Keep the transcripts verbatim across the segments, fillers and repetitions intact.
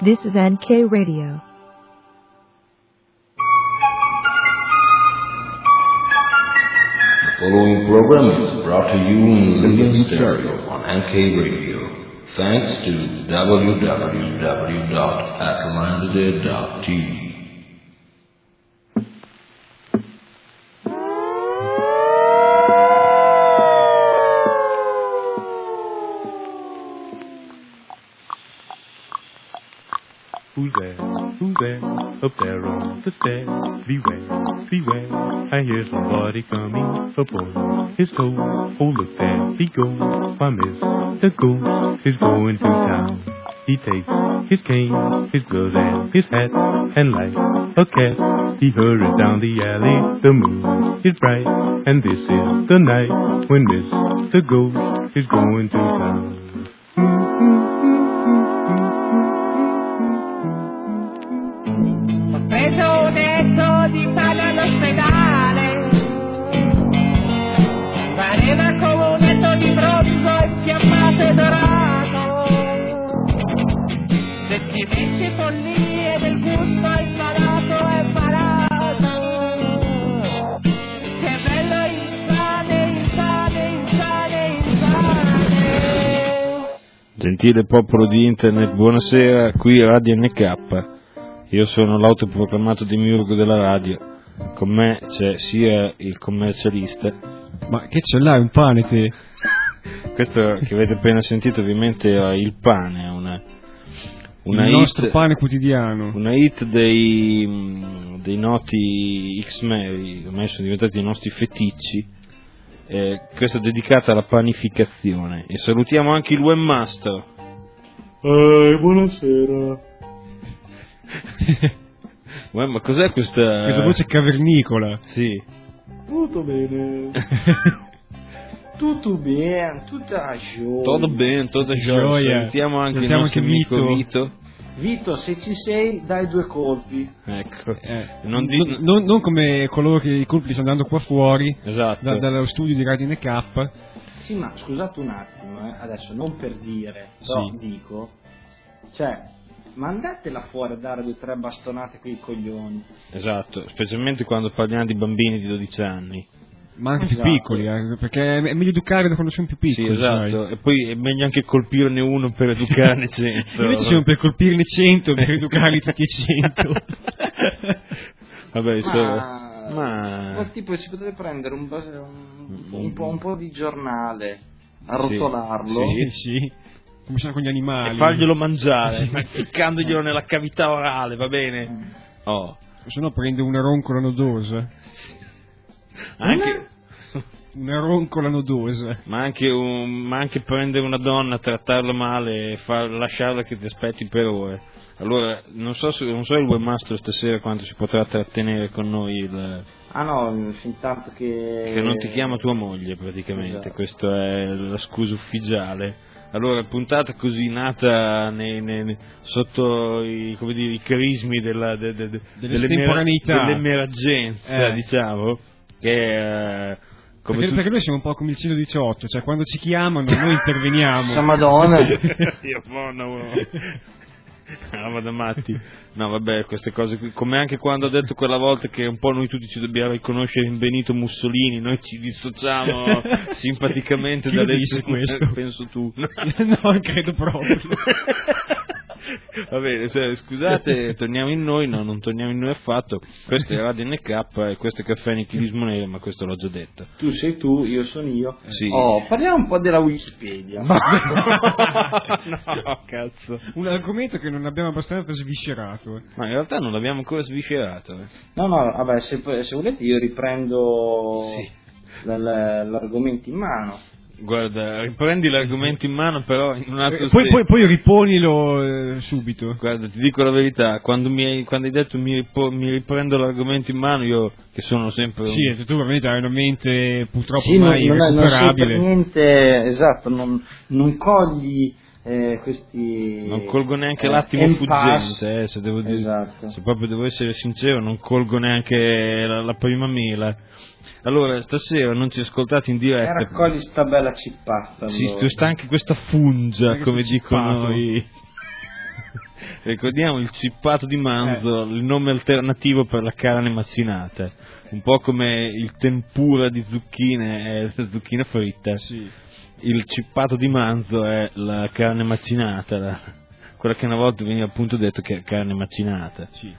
This is N K Radio. The following program is brought to you in living stereo on N K Radio, thanks to w w w dot atlantide dot t v. Who's there? Who's there? Up there on the stairs. Beware, beware. I hear somebody coming up on his toes. Oh, look there he goes. Why, Mister Ghost is going to town. He takes his cane, his gloves, and his hat, and like a cat, he hurries down the alley. The moon is bright, and this is the night when Mister Ghost is going to town. Preso detto di fare all'ospedale, pareva come un letto di bronzo infiammato e dorato, sentimenti, follie del gusto imparato e imparato, che bello insane, insane, insane, insane. Gentile popolo di internet, buonasera, qui Radio N K. Io sono l'autoproclamato demiurgo della radio, con me c'è sia il commercialista. Ma che ce l'hai, un pane te? Questo che avete appena sentito ovviamente è il pane, una, una il hit, nostro pane quotidiano. Una hit dei, dei noti X-Men, ormai sono diventati i nostri feticci. Eh, questa è dedicata alla panificazione. E salutiamo anche il webmaster. Eh, buonasera. Uè, ma cos'è questa... Questa voce cavernicola. Sì. Tutto bene. Tutto bene, tutta gioia. Tutto bene, tutta gioia. Sentiamo anche Sentiamo il nostro anche amico Vito. Vito. Vito, se ci sei, dai due colpi. Ecco. Eh, non, di... non, non, non come coloro che i colpi stanno andando qua fuori, esatto. da, dallo studio di Radio N K. Sì, ma scusate un attimo, eh. Adesso non per dire, però Sì. dico, cioè... mandatela fuori a dare due o tre bastonate con i coglioni. Esatto, specialmente quando parliamo di bambini di dodici anni. Ma anche Esatto. più piccoli, eh, perché è meglio educare da quando sono più piccoli. Sì, esatto, sai. e poi è meglio anche colpirne uno per educarne cento. Invece sono per colpirne cento, per educarli tutti e cento. Vabbè, Ma, so... ma... ma tipo si potrebbe prendere un, base- un, un, po', un po' di giornale, arrotolarlo. Sì, sì. Come sono con gli animali. E farglielo mangiare, ficcandoglielo nella cavità orale, va bene? Oh. Se no prende una roncola nodosa. Anche... Una roncola nodosa. Ma anche, un, ma anche prendere una donna, trattarla male e far, lasciarla che ti aspetti per ore. Allora, non so se non so il webmaster stasera quanto si potrà trattenere con noi il... Ah no, fin tanto che... Che non ti chiama tua moglie praticamente, Esatto. Questa è la scusa ufficiale. Allora, puntata così nata nei, nei, sotto i, come dire, i crismi della, de, de, de, dell'estemporaneità, dell'emergenza, eh. diciamo, che... Eh, come perché, tu... perché noi siamo un po' come il cento diciotto, cioè quando ci chiamano noi interveniamo. Sa Madonna. Io buono, ah, vado matti. No, vabbè, queste cose qui, come anche quando ho detto quella volta che un po' noi tutti ci dobbiamo riconoscere in Benito Mussolini, noi ci dissociamo simpaticamente Chi dalle... lo disse questo? Penso tu. No, credo proprio. Va bene, se, scusate, torniamo in noi, no, non torniamo in noi affatto. Questo è Radio N K e questo è Caffè Nichilismo Nero, ma questo l'ho già detto. Tu sei tu, io sono io. Sì. Oh, parliamo un po' della Wikipedia. No, cazzo. Un argomento che non abbiamo abbastanza sviscerato. eh. Ma in realtà non l'abbiamo ancora sviscerato. Eh. No, no, vabbè, se, se volete io riprendo Sì. l- l'argomento in mano. Guarda, riprendi l'argomento in mano, però in un altro Eh, poi, senso. poi, poi riponilo eh, subito. Guarda, ti dico la verità, quando mi hai, quando hai detto mi, ripo, mi riprendo l'argomento in mano, io che sono sempre un... Sì, tu veramente hai una mente purtroppo Sì, non, mai non, è- non sei per recuperabile. niente, esatto, non, non cogli eh, questi... Non colgo neanche eh, l'attimo impasse. fuggente, eh, se devo dire, Esatto. se proprio devo essere sincero, non colgo neanche la, la prima mela. Allora, stasera non ci ascoltate in E diretta. raccogli sta bella cippata. Sì, allora. tu sta anche questa fungia, Anche come sto dicono cippato. i... Ricordiamo il cippato di manzo, eh. il nome alternativo per la carne macinata, un po' come il tempura di zucchine è la zucchina fritta. Sì. Il cippato di manzo è la carne macinata, la, quella che una volta veniva appunto detto che è carne macinata. Sì.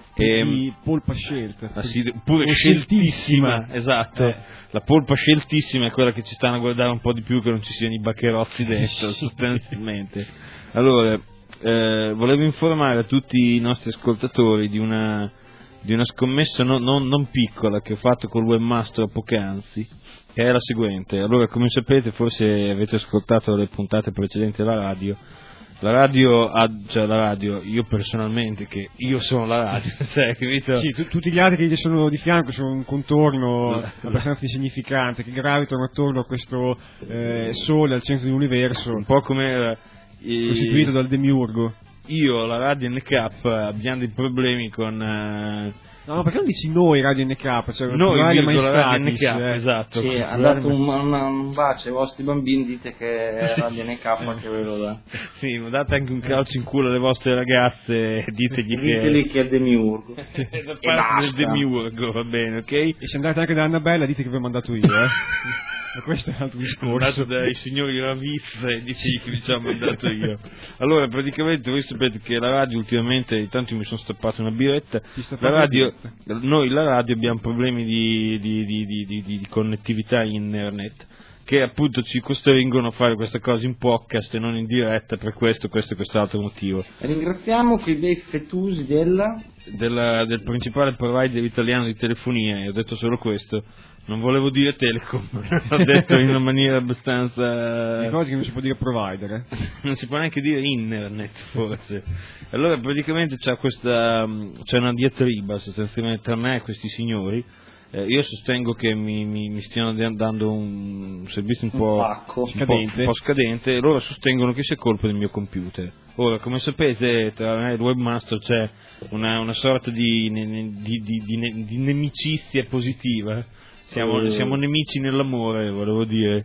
E di polpa scelta. La, sì, pure sceltissima, esatto. Eh. La polpa sceltissima è quella che ci stanno a guardare un po' di più, che non ci siano i baccherozzi dentro, sostanzialmente. Allora, eh, volevo informare a tutti i nostri ascoltatori di una, di una scommessa non, non, non piccola che ho fatto col webmaster poc'anzi, che è la seguente. Allora, come sapete, forse avete ascoltato le puntate precedenti della radio. La radio, ha, cioè la radio, io personalmente, che io sono la radio, sai, capito? Sì, tu, tutti gli altri che gli sono di fianco sono un contorno la, abbastanza insignificante, che gravitano attorno a questo eh, sole al centro dell'universo, un po' come eh, costituito dal demiurgo. Io, la Radio N K, abbiamo dei problemi con... Eh, No, ma perché non dici noi Radio N K? Cioè, noi Radio N K, eh. esatto. Sì, andate un, un, un bacio ai vostri bambini, dite che è Radio N K che ve lo dà. Sì, ma date anche un calcio in culo alle vostre ragazze e ditegli che... Diteli che è Demiurgo. Da parte del Demiurgo, va bene, ok? E se andate anche da Annabella, dite che vi ho mandato io, eh? Ma questo è un altro discorso. Mandato dai signori Ravif e dici che vi ci ho mandato io. Allora, praticamente voi sapete che la radio ultimamente, intanto mi sono stappato una biretta, la radio... Noi la radio abbiamo problemi di, di, di, di, di, di connettività internet, che appunto ci costringono a fare questa cosa in podcast e non in diretta, per questo, questo e quest'altro motivo. Ringraziamo quei bei fettusi della... Della, del principale provider italiano di telefonia, e ho detto solo questo. Non volevo dire Telecom, l'ho detto in una maniera abbastanza... Di cose che non si può dire provider, eh? Non si può neanche dire internet, forse. Allora, praticamente c'è questa... c'è una diatriba, sostanzialmente, tra me e questi signori. Eh, io sostengo che mi, mi, mi stiano dando un servizio un, un po', pacco, un, scadente. Po', un po' scadente, e loro sostengono che sia colpa del mio computer. Ora, come sapete, tra me e il webmaster c'è una, una sorta di, di, di, di, di nemicizia positiva. Siamo, uh. siamo nemici nell'amore, volevo dire.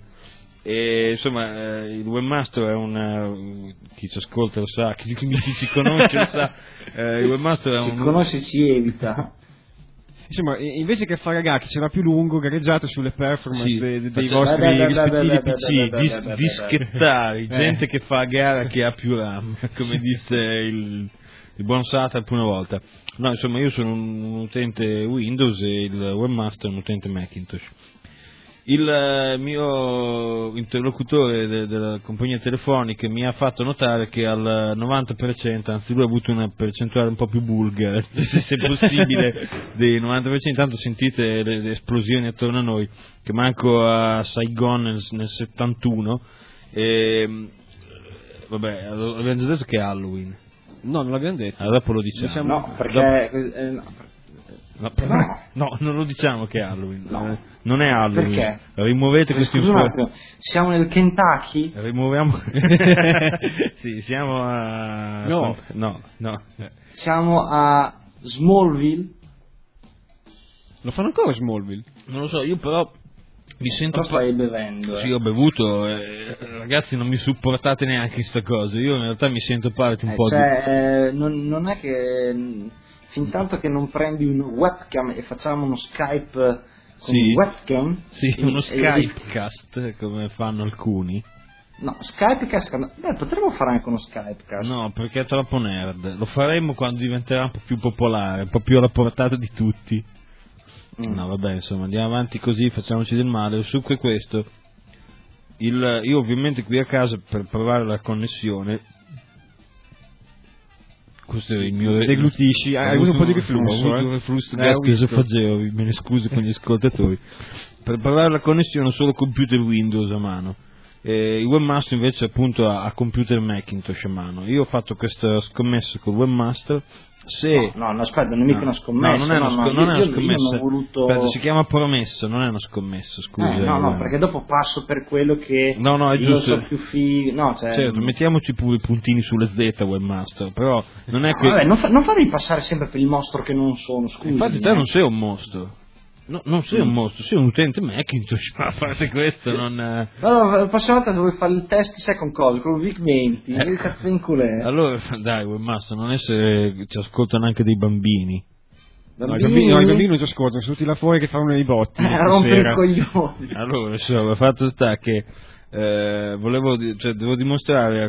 E insomma, eh, il webmaster è un... chi ci ascolta lo sa, chi, chi, chi ci conosce lo sa. Eh, il webmaster è un... Chi conosce ci evita. Insomma, invece che fare a gag, sarà più lungo, gareggiate sulle performance sì, dei, dei faccio, vostri da, rispettivi da, da, P C. da, da, Dis, da, da, dischettari, eh. gente che fa a gara che ha più RAM, come disse il, il buon Satap una volta. No, insomma, io sono un, un utente Windows e il webmaster è un utente Macintosh. Il eh, mio interlocutore de, della compagnia telefonica mi ha fatto notare che al novanta per cento, anzi lui ha avuto una percentuale un po' più bulgara, se possibile, dei novanta per cento. Intanto sentite le, le esplosioni attorno a noi, che manco a Saigon nel, nel settantuno. E, vabbè, abbiamo già detto che è Halloween. No, non l'abbiamo detto. Allora dopo lo diciamo. diciamo no, perché... Eh, no. No, no. no, non lo diciamo che è Halloween. No. Non è Halloween. Perché? Rimuovete questi informazioni. Siamo nel Kentucky? Rimuoviamo. Sì, siamo a. No, no, no. Siamo a Smallville? Lo fanno ancora a Smallville? Non lo so, io però mi sento. Però stai bevendo. Sì, eh. ho bevuto. Eh, ragazzi, non mi supportate neanche questa cosa. Io in realtà mi sento parte un eh, po' cioè, di. Eh, non, non è che. Fin tanto che non prendi un webcam e facciamo uno Skype con sì. un webcam. Sì, uno e, Skypecast, come fanno alcuni. No, Skypecast. Beh, potremmo fare anche uno Skypecast. No, perché è troppo nerd. Lo faremo quando diventerà un po' più popolare, un po' più alla portata di tutti. Mm. No, vabbè, insomma, andiamo avanti così, facciamoci del male. Il succo è questo. Il, io ovviamente qui a casa, per provare la connessione, questo è il mio... Deglutisci, hai avuto un po' di reflusso, ho avuto eh? un reflusso eh, gastroesofageo, me ne scuso con gli ascoltatori. Per provare la connessione ho solo computer Windows a mano. Eh, il webmaster invece appunto ha, ha computer Macintosh a mano. Io ho fatto questa scommessa col webmaster. Se... No, no, no, aspetta, non è mica no, una scommessa. No, non è una, no, sc- no, non io, è una scommessa. Io non ho voluto... Aspetta, si chiama promessa, non è una scommessa, scusa. Eh, no, no, perché dopo passo per quello che no, no, è io giusto. so più figo. No, cioè... Certo, mettiamoci pure i puntini sulle Z, webmaster, però non è no, che... Vabbè, non, fa, non farmi passare sempre per il mostro che non sono, scusa. Infatti te non sei un mostro. No, non sei un mostro, sei un utente Macintosh, ma a parte questo non... Allora, la prossima volta se vuoi fare il test, sai con cosa? Con il VIC venti, il cazzo in culè. Allora, dai, Webmaster, non essere... ci ascoltano anche dei bambini. No, i bambini, no, i bambini non ci ascoltano, sono tutti là fuori che fanno i botti. Eh, a rompere i coglioni. Allora, insomma, fatto sta che eh, volevo, di- cioè, devo dimostrare a,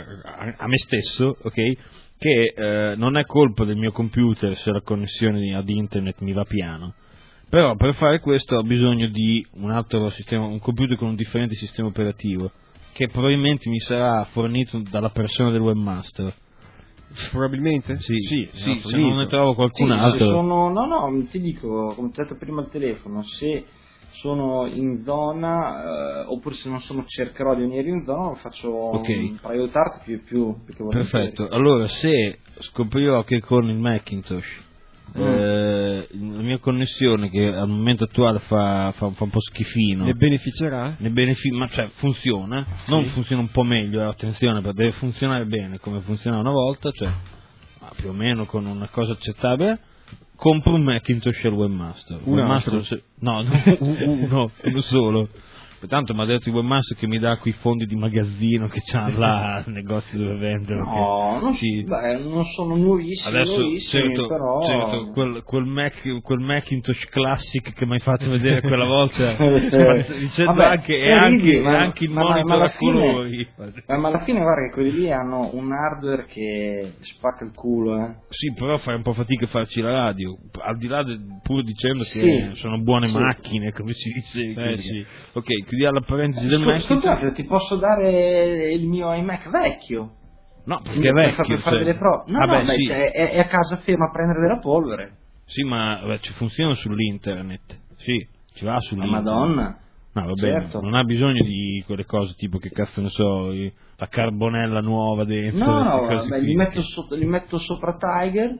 a- a me stesso, ok, che eh, non è colpa del mio computer se la connessione ad internet mi va piano. Però per fare questo ho bisogno di un altro sistema, un computer con un differente sistema operativo, che probabilmente mi sarà fornito dalla persona del webmaster. Probabilmente? Sì, sì, sì, se non ne trovo qualcun Sì, altro. se sono, no, no, ti dico, come ti ho detto prima al telefono, se sono in zona, eh, oppure se non sono, cercherò di venire in zona, lo faccio Ok. um, per aiutarti più, più, più che volentieri. Perfetto, allora se scoprirò che con il Macintosh Mm. eh, la mia connessione, che al momento attuale fa, fa, fa un po' schifino, Ne beneficerà? ne benefi- ma cioè funziona, non funziona un po' meglio, eh, attenzione, perché deve funzionare bene come funzionava una volta, cioè ma più o meno con una cosa accettabile. Compro un Macintosh al webmaster. Un Webmaster altro? se- no, no, uno, uno solo. Tanto mi ha detto il webmaster che mi dà quei fondi di magazzino che c'ha là al negozio dove vendono. No, che- non, sì. beh, non sono nuovissimi, Adesso nuovissimi, certo, però... certo, quel, quel, Mac, quel Macintosh Classic che mi hai fatto vedere quella volta, Eh, dicendo vabbè, anche, e eh, anche, ridi, e ma- anche il ma- ma monitor alla a fine- colori. Eh, ma alla fine guarda che quelli lì hanno un hardware che spacca il culo, eh. Sì, però fai un po' fatica a farci la radio, al di là del, pur dicendo che Sì. sono buone Sì. macchine, come si dice. Eh, quindi- sì. Ok, chiudiamo la parentesi del Ascolta, Macintosh. ascoltate, ti posso dare il mio iMac vecchio. No, perché è per, vecchio. far- per fare cioè- delle prove. No, Vabbè, no, beh, sì. cioè, è, è a casa ferma a prendere della polvere. Sì, ma vabbè, ci funziona sull'internet. Sì, ci va Ma sull'internet. Madonna. No, vabbè, Certo. non ha bisogno di quelle cose tipo che cazzo ne so, i- la carbonella nuova dentro. No, no, queste cose vabbè, qui. li metto, sotto, li metto sopra Tiger.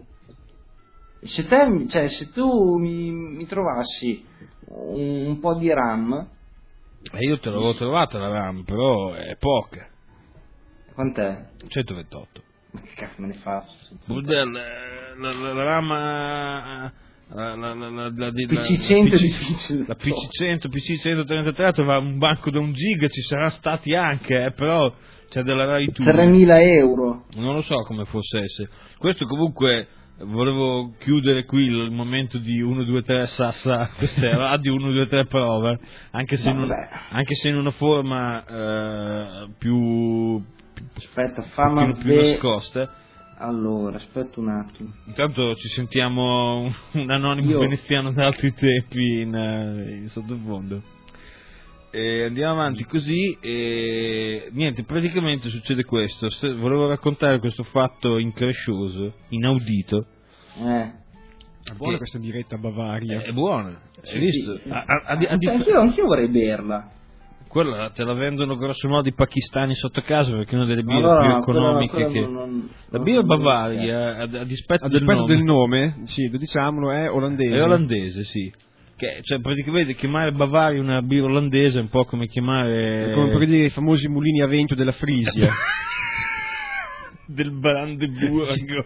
Se te, cioè, se tu mi, mi trovassi un, un po' di RAM, E io te l'avevo trovata la RAM, però è poca. quant'è? centoventotto. Ma che cazzo me ne faccio? Burdel, eh, la, la, la RAM... eh, La, la, la, la, la, P C cento la, di PC la P C cento, P C centotrentatré va un banco da un giga, ci saranno stati anche, eh, però c'è della Rai tu. tremila euro. Non lo so come fosse essere. Questo comunque volevo chiudere qui il momento di uno due tre Sassa, questa è radio uno due tre prova, anche se, No, in, un- vabbè. anche se in una forma eh, più, più, Aspetta, fammi più, più vedere. nascosta. Allora, aspetta un attimo. Intanto ci sentiamo un, un anonimo Io- veneziano da altri tempi in, eh, in sottofondo. E andiamo avanti così e niente, praticamente succede questo. Se- volevo raccontare questo fatto increscioso, inaudito. Eh. È buona Che- questa diretta a Bavaria. È buona, hai visto? Sì. A- a- a di- a Cioè, dif- anch'io, anch'io vorrei berla. quella te la vendono grosso modo i pakistani sotto casa perché è una delle birre Allora, più quella- economiche quella che... non- non- La non- birra non- Bavaria, a, a dispetto, A del dispetto nome, del nome, sì, lo diciamolo, è olandese. è olandese, sì. Che, cioè, praticamente chiamare Bavaria una birra olandese è un po' come chiamare... È come per dire i famosi mulini a vento della Frisia. del Brandeburgo.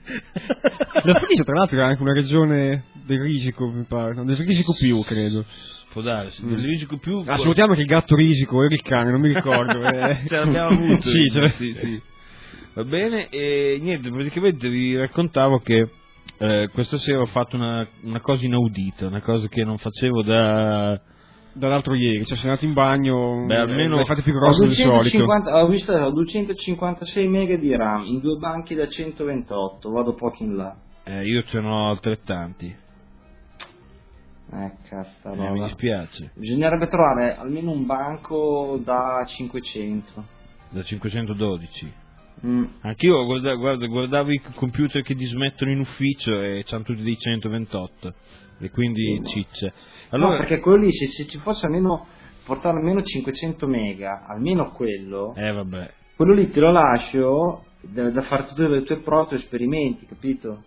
La Frisia, tra l'altro, era anche una regione del Risico, mi pare. No, del Risico più, credo. Può darsi, del Risico più... Ah, salutiamo che il gatto Risico era il cane, non mi ricordo. eh. Ce l'abbiamo avuto. Sì, ce l'ha- sì, sì. Va bene, e niente, praticamente vi raccontavo che eh, questa sera ho fatto una, una cosa inaudita, una cosa che non facevo da... Dall'altro ieri, cioè sei andato in bagno, Beh, almeno- l'hai fatte più Ho, grosse del solito. duecentocinquanta, ho visto ho duecentocinquantasei mega di RAM in due banchi da centoventotto, vado poco in là. Eh, io ce n'ho altrettanti, Eh, cazzo, eh, mi roba. dispiace, Bisognerebbe trovare almeno un banco da cinquecento. da cinquecentododici. Mm. Anch'io guarda, guarda, guardavo i computer che dismettono in ufficio e c'hanno tutti dei centoventotto, e quindi cicce. Allora, No, perché quello lì, se, se ci fosse almeno, portare almeno cinquecento mega, almeno quello, eh vabbè, quello lì te lo lascio da, da fare tutte le tue proto esperimenti, capito?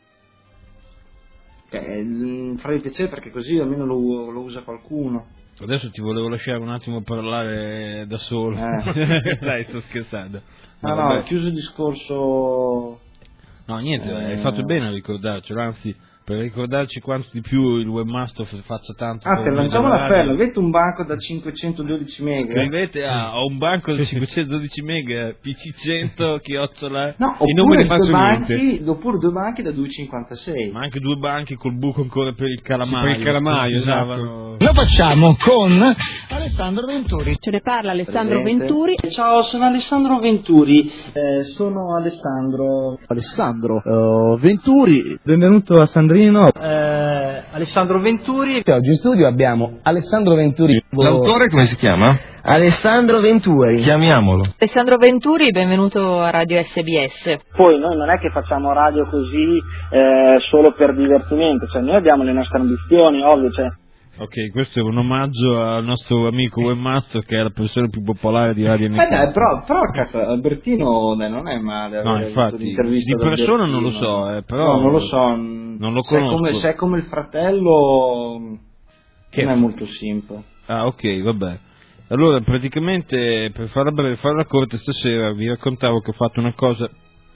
Cioè, mm, farei piacere perché così almeno lo, lo usa qualcuno. adesso ti volevo lasciare un attimo parlare da solo. Eh. Dai, sto scherzando. No, no, vabbè. ho chiuso il discorso. No, niente, Eh. hai fatto bene a ricordarcelo, anzi, per ricordarci quanto di più il webmaster faccia tanto. Ah, se lanciamo un appello, avete un banco da cinquecentododici mega? Scrivete a ho un banco da cinquecentododici mega, P C cento, chiocciola. No, e non me ne oppure faccio due niente. banchi, oppure due banchi da due virgola cinquantasei. Ma anche due banchi col buco ancora per il calamaio. Sì, per il calamaio, Usavano- Lo facciamo con Alessandro Venturi. Ce ne parla Alessandro Presente. Venturi. Ciao, sono Alessandro Venturi. Eh, sono Alessandro. Alessandro uh, Venturi, benvenuto a Sandrino. Eh, Alessandro Venturi. Oggi in studio abbiamo Alessandro Venturi. L'autore come si chiama? Alessandro Venturi. Chiamiamolo. Alessandro Venturi, benvenuto a Radio S B S. Poi noi non è che facciamo radio così eh, solo per divertimento, cioè noi abbiamo le nostre ambizioni, ovvio, cioè. Ok, questo è un omaggio al nostro amico webmaster che è la persona più popolare di Radio N K. Eh dai, però, però cazzo, Albertino dai, non è male. No, avere infatti, avuto l'intervista di ad persona non lo Albertino. so, eh, però... No, non lo so. Non lo se è conosco. come, se è come il fratello, Che- non è molto simple. Ah, ok, vabbè. Allora, praticamente, per farla breve, farla corta, stasera vi raccontavo che ho fatto una cosa...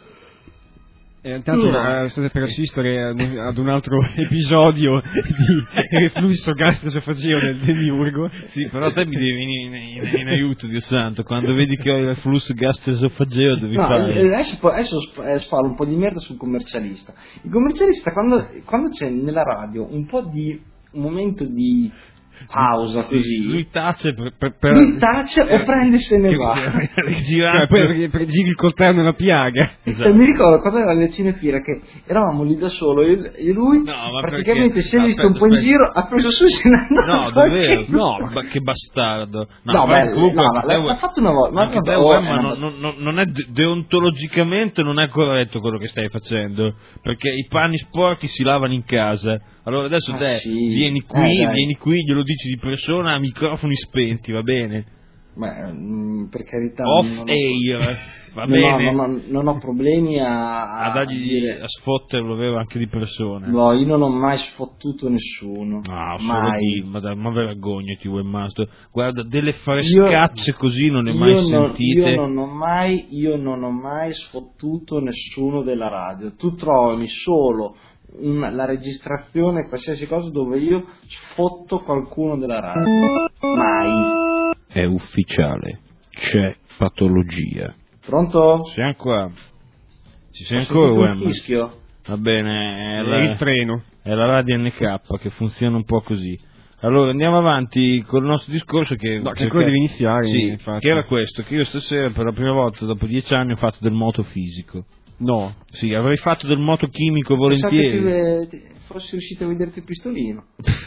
Eh, intanto No. eh, state per assistere ad un, ad un altro episodio di reflusso gastroesofageo del demiurgo. Sì, però te mi devi venire in, in, in aiuto, Dio santo. Quando vedi che ho il reflusso gastroesofageo devi No, fare... eh, adesso, adesso sp- eh, sparo un po' di merda sul commercialista. Il commercialista, quando, quando c'è nella radio un po' di un momento di pausa Sì, così, lui tace per... per, per lui tace o prende e se ne va. Cioè, Girando. poi perché, perché giri il coltello nella piaga. Cioè, mi ricordo quando era alle Cinefira che eravamo lì da solo e e lui No, ma praticamente perché? si è visto Aspetta, un po' in aspetta. giro, ha preso su e se n'è andato. No, davvero? No, ma che bastardo. No, No, ma beh, comunque, no, ma te, l'ha fatto una volta, ma anche te, vabbè, Uè, oh, ma è non, una- non- non è de- deontologicamente non è corretto quello che stai facendo, perché i panni sporchi si lavano in casa. Allora adesso Ah, te sì. vieni qui, Eh, dai. vieni qui, glielo dici di persona a microfoni spenti, va bene? Beh, mm, per carità, Off non ho- air, va non ho- bene? non ho, non ho problemi a, A dargli dire- a sfotterlo, vero, anche di persona. No, io non ho mai sfottuto nessuno. No, solo mai. di, ma, dai, ma vergognati, webmaster. Guarda, delle frescacce così non le hai mai io non, sentite. io non ho mai, io non ho mai sfottuto nessuno della radio. Tu trovi solo una- la registrazione, qualsiasi cosa dove io sfotto qualcuno della radio. Mai. È ufficiale, c'è patologia. Pronto? Siamo qua. Ci sei Ho ancora, sentito un Wem? fischio. Va bene, è È la, il treno. è la radio N K che funziona un po' così. Allora andiamo avanti con il nostro discorso che... No, che ancora devi iniziare, Sì, infatti. che era questo, che io stasera per la prima volta dopo dieci anni ho fatto del moto fisico. No. Sì, avrei fatto del moto chimico Pensavo che volentieri. ti- ti- fossi riuscito a vederti il pistolino.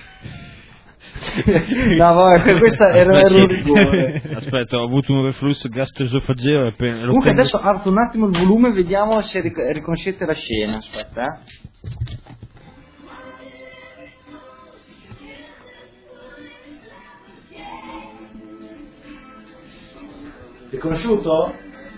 No, vabbè, questo era, era un rigore. Aspetta, ho avuto un reflusso gastroesofageo e appena- lo Comunque tengo- adesso alzo un attimo il volume e vediamo se ric- riconoscete la scena. Aspetta, eh. Riconosciuto?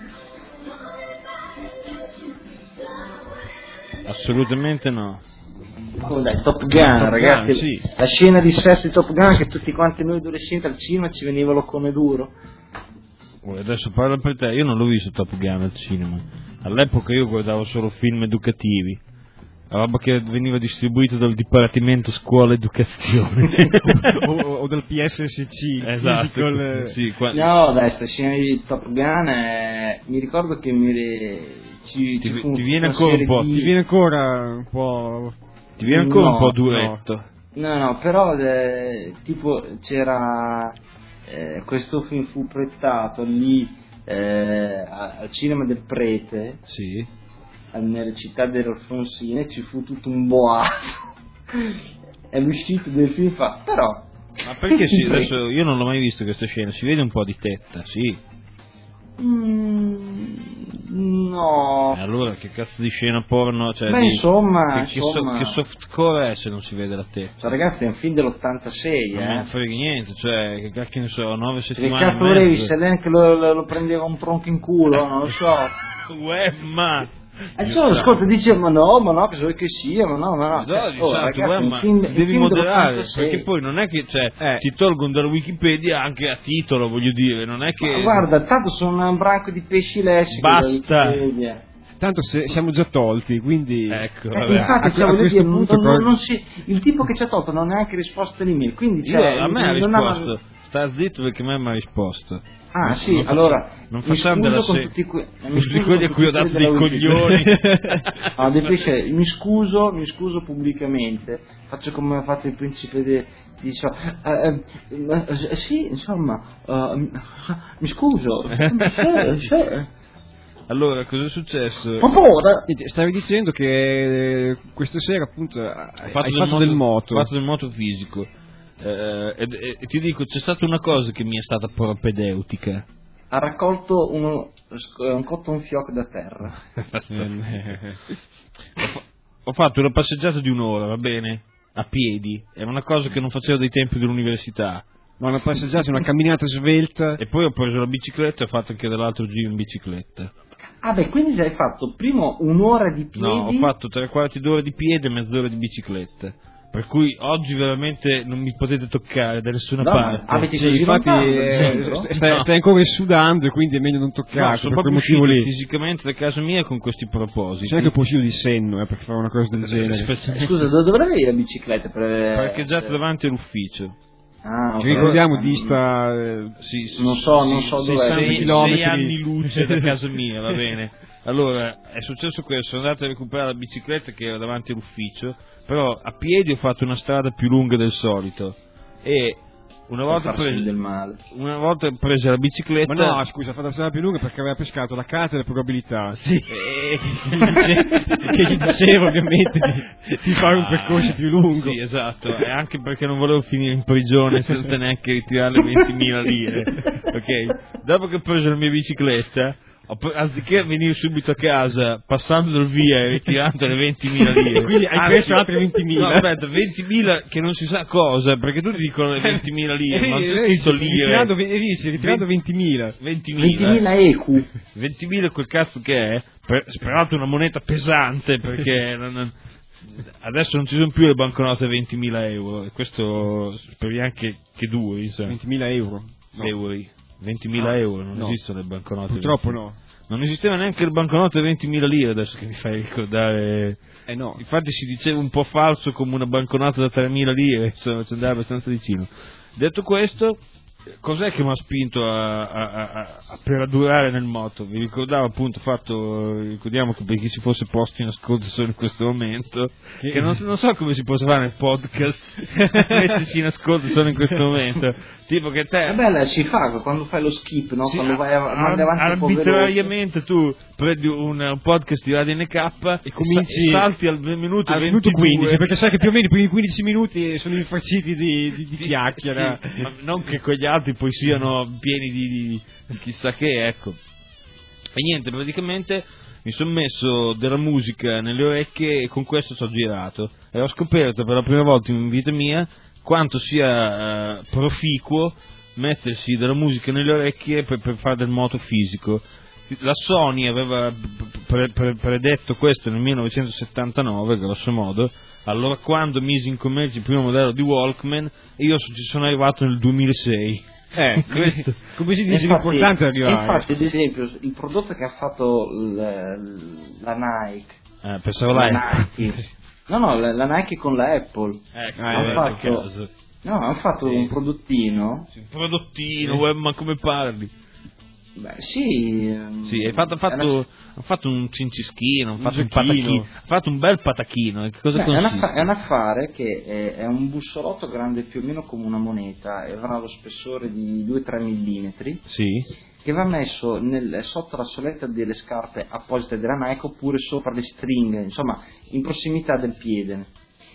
Assolutamente no. Come dai, Top Gun, Top ragazzi. Gun, sì. La scena di sesso di Top Gun che tutti quanti noi adolescenti al cinema ci veniva lo come duro. Oh, adesso parlo per te, io non l'ho visto Top Gun al cinema. All'epoca io guardavo solo film educativi. La roba che veniva distribuita dal Dipartimento Scuola Educazione. o, o dal P S S C. Esatto. Physical, eh, Sì, qua- No, dai, sta scena di Top Gun è... mi ricordo che mi re... ci, Ti- ci fu ti un- viene una ancora un serie po', di- Ti viene ancora un po'... Ti viene ancora No, un po' duretto. No, no, però eh, tipo c'era eh, questo film fu proiettato lì eh, a- al cinema del Prete, Sì. al- nelle città dell'Alfonsine, ci fu tutto un boato. È l'uscita del film fa, però Ma perché sì, adesso io non l'ho mai visto questa scena, si vede un po' di tetta, sì. Mm, no. E allora che cazzo di scena porno, cioè Beh, di- insomma, che, che, so- insomma. che softcore è se non si vede la tetta? Cioè, ragazzi, è un film dell'ottantasei, Non me ne eh. frega niente, cioè che cacchio ne so, nove Che settimane cazzo e volevi? mezzo. Se neanche lo, lo, lo prendeva un tronco in culo, non lo so. Uè, ma E cioè, ascolta, dice, ma no, ma no, che vuoi che sia, ma no, ma no. No, Cioè, di oh, santo, ragazzi, uè, un ma film- ti un devi film moderare, dell'ottantasei. perché poi non è che cioè, Eh. ti tolgono dalla Wikipedia anche a titolo, voglio dire, non è che... Ma guarda, tanto sono un branco di pesci lessi. Basta. Tanto tanto se, siamo già tolti, quindi ecco, Eh, infatti, a, cioè, a voglio questo dire, non, punto non- co- non si- il tipo che ci ha tolto non ha neanche risposto all'email, quindi Io- cioè, a me ha non ha- risposto, sta zitto perché a me mi ha risposto. Ah Non- sì, non allora facciamo- non mi facciamo scuso della con se- tutti, que- con mi tutti scuso quelli con a cui ho tutti dato quelli dei della coglioni. Wikipedia. No, invece mi scuso, mi scuso pubblicamente, faccio come ha fatto il principe di, di so- eh, eh, eh, sì, insomma, eh, mi scuso. Sì, sì. Allora, cosa è successo? Favore. Niente, stavi dicendo che questa sera appunto hai Ho fatto, hai fatto del moto. Ho fatto del moto fisico. Eh, e, e- e ti dico, c'è stata una cosa che mi è stata propedeutica. Ha raccolto uno, un cotton fioc da terra. Ho fatto una passeggiata di un'ora, va bene? A piedi. Era una cosa che non facevo dai tempi dell'università. Ma una passeggiata, una camminata svelta. E poi ho preso la bicicletta e ho fatto anche dell'altro giro in bicicletta. Ah beh, quindi già hai fatto prima un'ora di piedi. No, ho fatto tre quarti d'ora di piedi e mezz'ora di bicicletta. Per cui oggi veramente non mi potete toccare da nessuna No, parte. avete Sì, così infatti lontano, eh, per esempio? stai, No. stai ancora sudando e quindi è meglio non No, toccarti sono per quel proprio motivo uscito lì. fisicamente da casa mia con questi propositi. C'è anche un po' uscito di senno eh, per fare una cosa del genere. Specialmente Scusa, dove dove avevi la bicicletta? Per... parcheggiato davanti all'ufficio. Ah, ok. Ci ricordiamo dista eh, Sì, sì, Non so, sì, non so sì, dov'è. sei- sei chilometri. sei anni luce da casa mia, va bene. Allora, è successo questo, sono andato a recuperare la bicicletta che era davanti all'ufficio, però a piedi ho fatto una strada più lunga del solito e una volta, farsi prese, del male. una volta presa la bicicletta... Ma no, scusa, ha fatto la strada più lunga perché aveva pescato la carta delle probabilità. Sì. E che gli dice- che gli diceva ovviamente di, di fare un percorso più lungo. Sì, esatto, e anche perché non volevo finire in prigione senza neanche ritirare le ventimila lire. Ok, dopo che ho preso la mia bicicletta, ho pre- anziché venire subito a casa passando dal via e ritirando le ventimila lire, Quindi hai anzi- preso altre ventimila. No, aspetta, ventimila che non si sa cosa, perché tutti dicono le ventimila lire, ma non c'è scritto lire. Ritirando, ve- dici, ritirando ventimila. ventimila. ventimila ecu. ventimila quel cazzo che è, per, peraltro una moneta pesante perché non- non- adesso non ci sono più le banconote a ventimila euro e questo speriamo che, che duri, insomma. ventimila euro. No. Euro. ventimila No, euro, non no. esistono le banconote. Purtroppo ventimila. no. Non esisteva neanche le banconote a ventimila lire, adesso che mi fai ricordare. Eh no. Infatti si diceva un po' falso come una banconota da tremila lire, insomma ci andava abbastanza vicino. Detto questo, cos'è che mi ha spinto a, a, a, a peradurare nel moto? Vi ricordavo appunto, fatto, ricordiamo che per chi si fosse posto in ascolto solo in questo momento, che, che non, non so come si possa fare nel podcast, mettersi in ascolto solo in questo momento, tipo che te... Eh beh, si fa quando fai lo skip, no? Sì, quando vai a, ar- mandi avanti un po' veloce. arbitrariamente tu prendi un, un podcast di Radio N K e cominci sa- salti al minuto Al minuto ventidue. quindici, perché sai che più o meno i primi quindici minuti sono infarciti di, di, di chiacchiera. Sì, ma non che quegli altri poi siano pieni di, di- di chissà che, ecco. E niente, praticamente mi sono messo della musica nelle orecchie e con questo ci ho girato e ho scoperto per la prima volta in vita mia quanto sia eh, proficuo mettersi della musica nelle orecchie per, per fare del moto fisico. La Sony aveva pre- pre- predetto questo nel millenovecentosettantanove, grosso modo, allora quando mise in commercio il primo modello di Walkman, io so- ci sono arrivato nel duemilasei. Eh, Questo. come si dice, Infatti- l'importante è arrivare. Infatti, ad esempio, il prodotto che ha fatto l- la Nike, Eh, pensavo la la Nike, no, no, la, la Nike con la Apple, Ecco, Ah, hanno eh, fatto, per caso. no, hanno fatto Sì. un prodottino. Sì, un prodottino, web, ma come parli? Beh, sì, ehm, Sì, hai fatto, ha è fatto, una- ha fatto un cincischino, ha Un fatto un giochino. patachino, ha fatto un bel patachino. Che cosa Beh, è, un consiste? affa- è un affare che è, è un bussolotto grande più o meno come una moneta e avrà lo spessore di due tre millimetri, Sì. che va messo nel- sotto la soletta delle scarpe apposite della Nike oppure sopra le stringhe, insomma in prossimità del piede,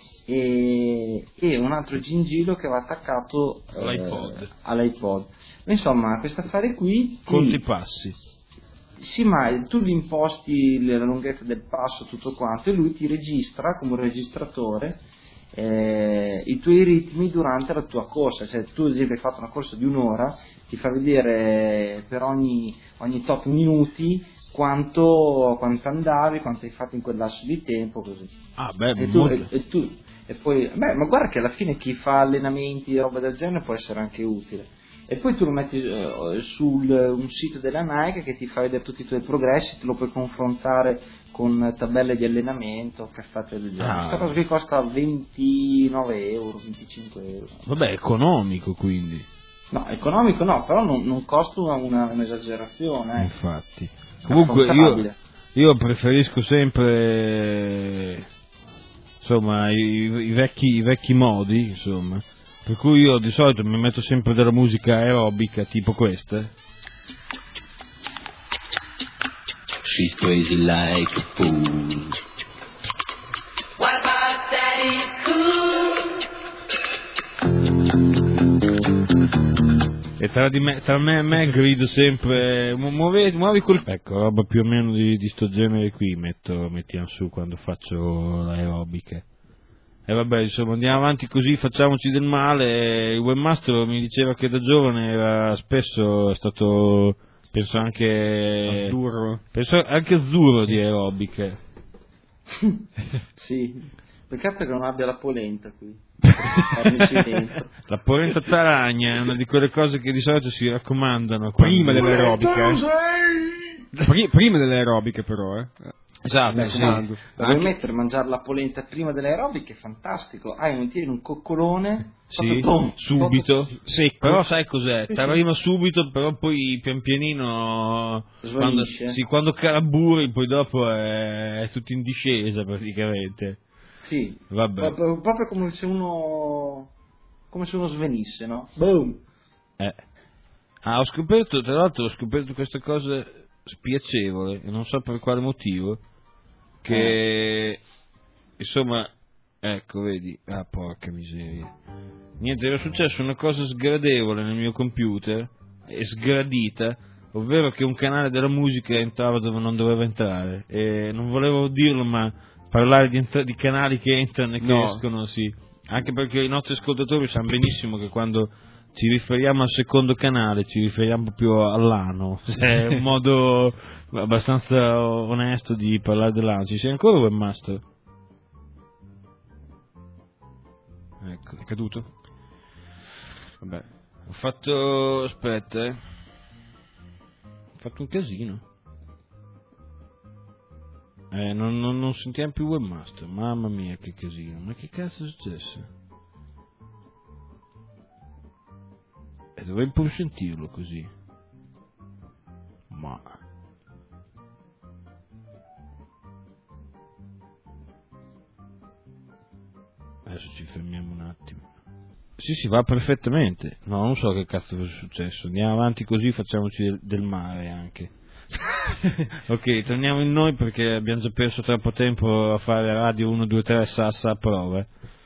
e, e un altro gingillo che va attaccato eh, all'iPod. all'iPod. Insomma, questo affare qui Conti ti- passi. sì, ma tu gli imposti la lunghezza del passo, tutto quanto, e lui ti registra come un registratore eh, i tuoi ritmi durante la tua corsa. Cioè, tu ad esempio hai fatto una corsa di un'ora, ti fa vedere per ogni, ogni tot minuti quanto, quanto andavi, quanto hai fatto in quel lasso di tempo, così. Ah, beh, E tu, molto- e, e tu e poi, beh, ma guarda che alla fine chi fa allenamenti e roba del genere può essere anche utile. e poi tu lo metti eh, sul un sito della Nike che ti fa vedere tutti i tuoi progressi, te lo puoi confrontare con tabelle di allenamento, cazzate del genere. Ah. Questa cosa qui costa ventinove euro, venticinque euro. Vabbè, economico quindi. No, economico no, però non, non costa una, una, un'esagerazione. Eh. Infatti. Comunque io, Affrontabile. io preferisco sempre insomma i, i vecchi i vecchi modi, insomma. Per cui io di solito mi metto sempre della musica aerobica tipo questa. She's crazy like a fool. What about Daddy Cool? E tra, di me, tra me e me grido sempre "Mu- muovi, muovi quel... Ecco, roba più o meno di, di sto genere qui metto, mettiamo su quando faccio l'aerobica. E vabbè, insomma, andiamo avanti così, facciamoci del male. Il webmaster mi diceva che da giovane era spesso stato, penso anche azzurro, penso anche azzurro di aerobica. Sì, peccato che non abbia la polenta qui. Dentro. La polenta taragna è una di quelle cose che di solito si raccomandano prima quando... dell'aerobica. Pri- prima dell'aerobica però, eh. Esatto, Beh, sì. sì. La vuoi Anche... mettere a mangiare la polenta prima dell'aerobica è fantastico. Hai un tieni un coccolone, Sì, tom, subito, secco. Però sai cos'è? Sì, Ti arriva subito, però poi pian pianino quando, Svanisce. sì, quando caraburi poi dopo è, è tutto in discesa praticamente. Sì, Vabbè. proprio, proprio come se uno come se uno svenisse, no? Boom. Eh. Ah, ho scoperto, tra l'altro ho scoperto questa cosa spiacevole, e non so per quale motivo, che Eh. insomma, ecco, vedi, ah porca miseria. Niente, era successo una cosa sgradevole nel mio computer, e sgradita, ovvero che un canale della musica entrava dove non doveva entrare, e non volevo dirlo, ma parlare di, entra- di canali che entrano e che No. escono, sì, anche perché i nostri ascoltatori sanno benissimo che quando ci riferiamo al secondo canale ci riferiamo proprio all'ano, è un modo abbastanza onesto di parlare dell'ano. Ci sei ancora, webmaster? Ecco, È caduto? vabbè, ho fatto, aspetta, eh. ho fatto un casino. Eh, non, non, non sentiamo più webmaster, mamma mia che casino, ma che cazzo è successo? E dovrei pure sentirlo così. Ma... Adesso ci fermiamo un attimo. Sì, sì, va perfettamente. No, non so che cazzo è successo. Andiamo avanti così, facciamoci del, del mare anche. Ok, torniamo in noi perché abbiamo già perso troppo tempo a fare radio uno, due, tre, Sassa a prova.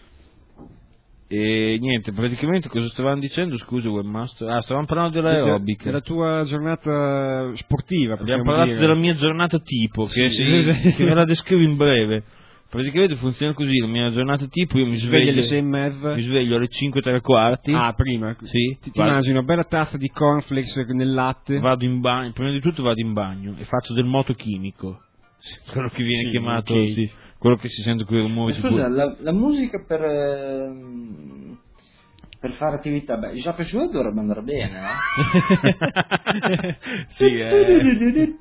E niente, praticamente cosa stavamo dicendo, scusa webmaster? Ah, stavamo parlando dell'aerobica. Della tua giornata sportiva. Abbiamo possiamo parlato dire. della mia giornata tipo, che, Sì. sì, che ve la descrivo in breve. Praticamente funziona così, la mia giornata tipo, io mi Svegli sveglio alle sei e mezza. mi sveglio alle cinque e tre quarti. Ah, prima. Sì, Ti, ti vado, mangi una bella tazza di cornflakes nel latte. vado in bagno, prima di tutto vado in bagno e faccio del moto chimico. Quello che viene Sì, chiamato, ok. sì, quello che si sente quei rumori. Ma scusa, la, la musica per ehm, per fare attività, beh, già per su dovrebbe andare bene, no? Sì, eh.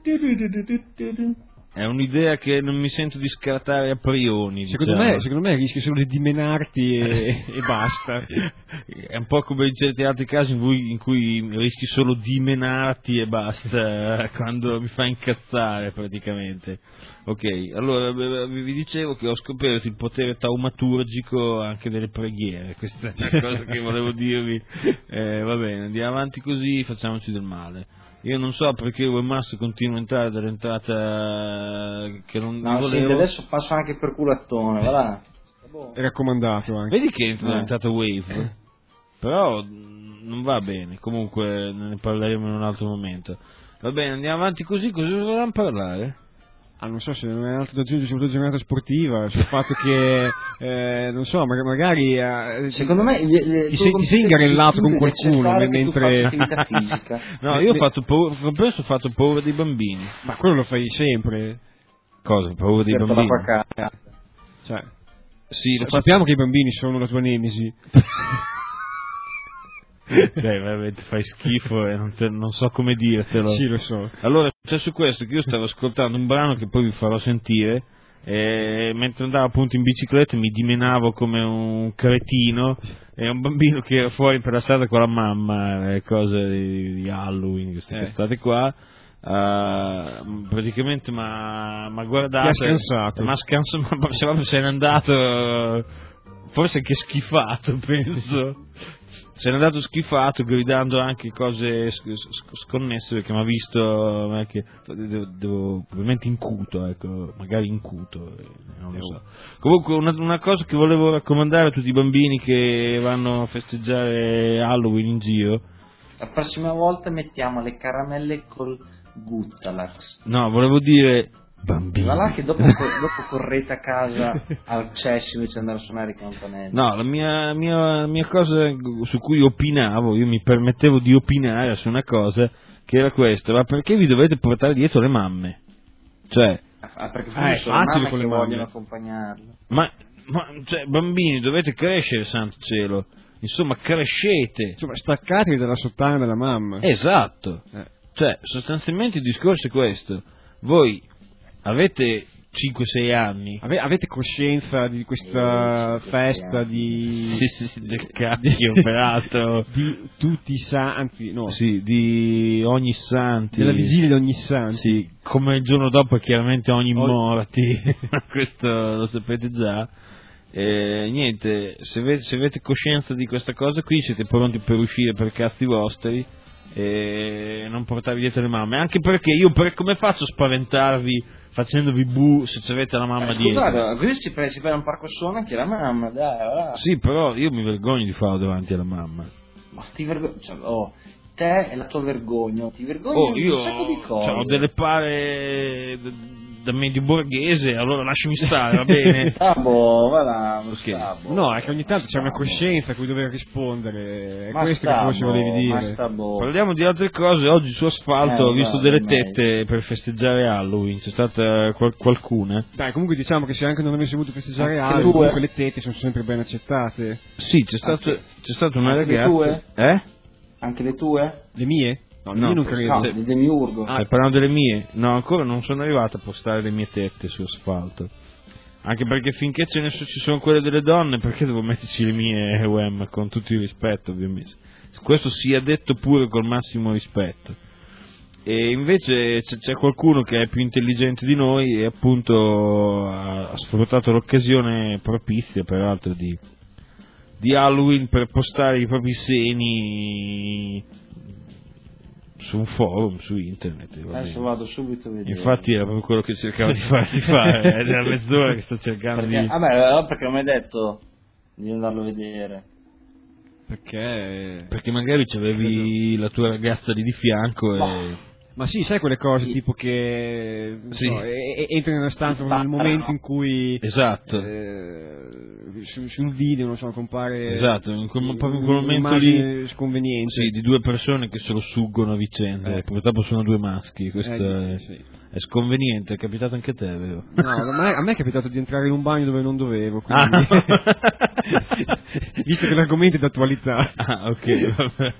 È un'idea che non mi sento di scartare a priori. Secondo, diciamo. me, secondo me rischi solo di dimenarti e, e basta. È un po' come in certi altri casi in cui, in cui rischi solo di menarti e basta, quando mi fa incazzare praticamente. Ok, allora vi dicevo che ho scoperto il potere taumaturgico anche delle preghiere, questa è una cosa che volevo dirvi. Eh, va bene, andiamo avanti così, facciamoci del male. Io non so perché il webmaster continua a entrare dall'entrata che non No, volevo. senti, adesso passo anche per culattone, va là. È raccomandato anche. Vedi che entra Eh. dall'entrata Wave? Però mh, non va bene, comunque ne parleremo in un altro momento. Va bene, andiamo avanti così, cosa volevamo parlare? Ah, non so se non è altro da aggiungere sulla giornata sportiva, sul fatto che, eh, non so, ma- magari eh, Secondo me gli- gli- ti tu sei, come ti sei ingarellato con è qualcuno necessario che tu mentre... faccia attività fisica. No, io ho fatto paura, penso ho fatto paura dei bambini. Ma quello lo fai sempre. Cosa? Paura dei Certo, bambini? la pacca- Cioè, Sì, lo faccio- sappiamo che i bambini sono la tua nemesi. Dai, veramente fai schifo e non, te, non so come dirtelo. Sì, lo so. Allora, c'è su questo che io stavo ascoltando un brano che poi vi farò sentire, e mentre andavo appunto in bicicletta mi dimenavo come un cretino, e un bambino che era fuori per la strada con la mamma, le cose di, di Halloween, queste Eh. state qua. Uh, praticamente mi ha guardato, mi ha scansato, ma scansato, ma se n'è andato, forse anche schifato, penso. Se n'è andato schifato, gridando anche cose sconnesse, perché mi ha visto, anche, devo, devo, probabilmente incuto, ecco, magari incuto, non lo so. Comunque una, una cosa che volevo raccomandare a tutti i bambini che vanno a festeggiare Halloween in giro: la prossima volta mettiamo le caramelle col Guttalax. No, volevo dire bambini. Va là che dopo, dopo correte a casa al cesso invece di andare a suonare i campanelli. No, la mia, mia, mia cosa su cui opinavo, io mi permettevo di opinare su una cosa che era questa: ma perché vi dovete portare dietro le mamme? Cioè, ah, perché ah, è sono facile mamme con che le vogliono mamme. accompagnarlo. Ma, ma cioè, bambini, dovete crescere, santo cielo. Insomma, crescete. Insomma, staccatevi dalla sottana della mamma. Esatto. Eh. Cioè, sostanzialmente il discorso è questo: voi avete cinque sei anni, Ave- avete coscienza di questa Eh, festa di... sì, sì, sì, del cacchio, peraltro, di tutti i santi, no, sì, di ogni santi, della vigilia di ogni santi. sì, come il giorno dopo chiaramente ogni O- morti, questo lo sapete già. E niente, se avete, se avete coscienza di questa cosa qui, siete pronti per uscire per cazzi vostri e non portarvi dietro le mamme, anche perché io per, come faccio a spaventarvi facendovi bu se avete la mamma eh, dietro? Scusate, così si prende, si prende un parco suona anche la mamma, dai, va. Sì, però io mi vergogno di farlo davanti alla mamma. Ma ti vergogni, cioè, oh, te e la tua vergogna, ti vergogni Oh, di io un sacco di cose. ho delle pare d- da medio borghese, allora lasciami stare, va bene? Stavo, va là, Ok. stavo. No, è che ogni tanto c'è una Stavo. coscienza a cui dover rispondere, è Ma questo che stavo, forse volevi ma dire. stavo. Parliamo di altre cose. Oggi su Asfalto Eh, ho visto va, delle ormai. tette per festeggiare Halloween, c'è stata qual- qualcuna? Dai, comunque diciamo che se anche non avessi voluto festeggiare Anche altro, due. comunque le tette sono sempre ben accettate. Sì, c'è, stato, Anche- c'è stata una anche le ragazza... tue? Eh? Anche le tue? Le mie? No, le No, mie non forse- credo. No, di Demiurgo. Ah, parlando delle mie? No, ancora non sono arrivato a postare le mie tette su Asfalto. Anche perché finché ce ne so- ci sono quelle delle donne, perché devo metterci le mie U M, con tutto il rispetto ovviamente. Questo sia detto pure col massimo rispetto. E invece c'è, c'è qualcuno che è più intelligente di noi e appunto ha, ha sfruttato l'occasione propizia peraltro di, di Halloween per postare i propri seni su un forum, su internet. va Adesso bene. vado subito a vedere. Infatti era proprio quello che cercavo di farti fare, è da mezz'ora che sto cercando Perché, di... vabbè, perché non mi hai detto di andarlo a vedere. Perché... Perché magari c'avevi la tua ragazza lì di fianco e... Ma sì, sai quelle cose Sì. tipo che non Sì. so, e- e- entri nella stanza Ma- nel momento in cui Esatto, eh, su- sul video non so compare esatto, in quel, proprio in quel momento lì... un'immagine sconveniente. Sì, di due persone che se lo suggono a vicenda, Eh. purtroppo sono due maschi, questo Eh, è, sì. è sconveniente, è capitato anche a te, vero? No, a me, a me è capitato di entrare in un bagno dove non dovevo, quindi... Ah. visto che l'argomento è d'attualità. Ah, ok, vabbè.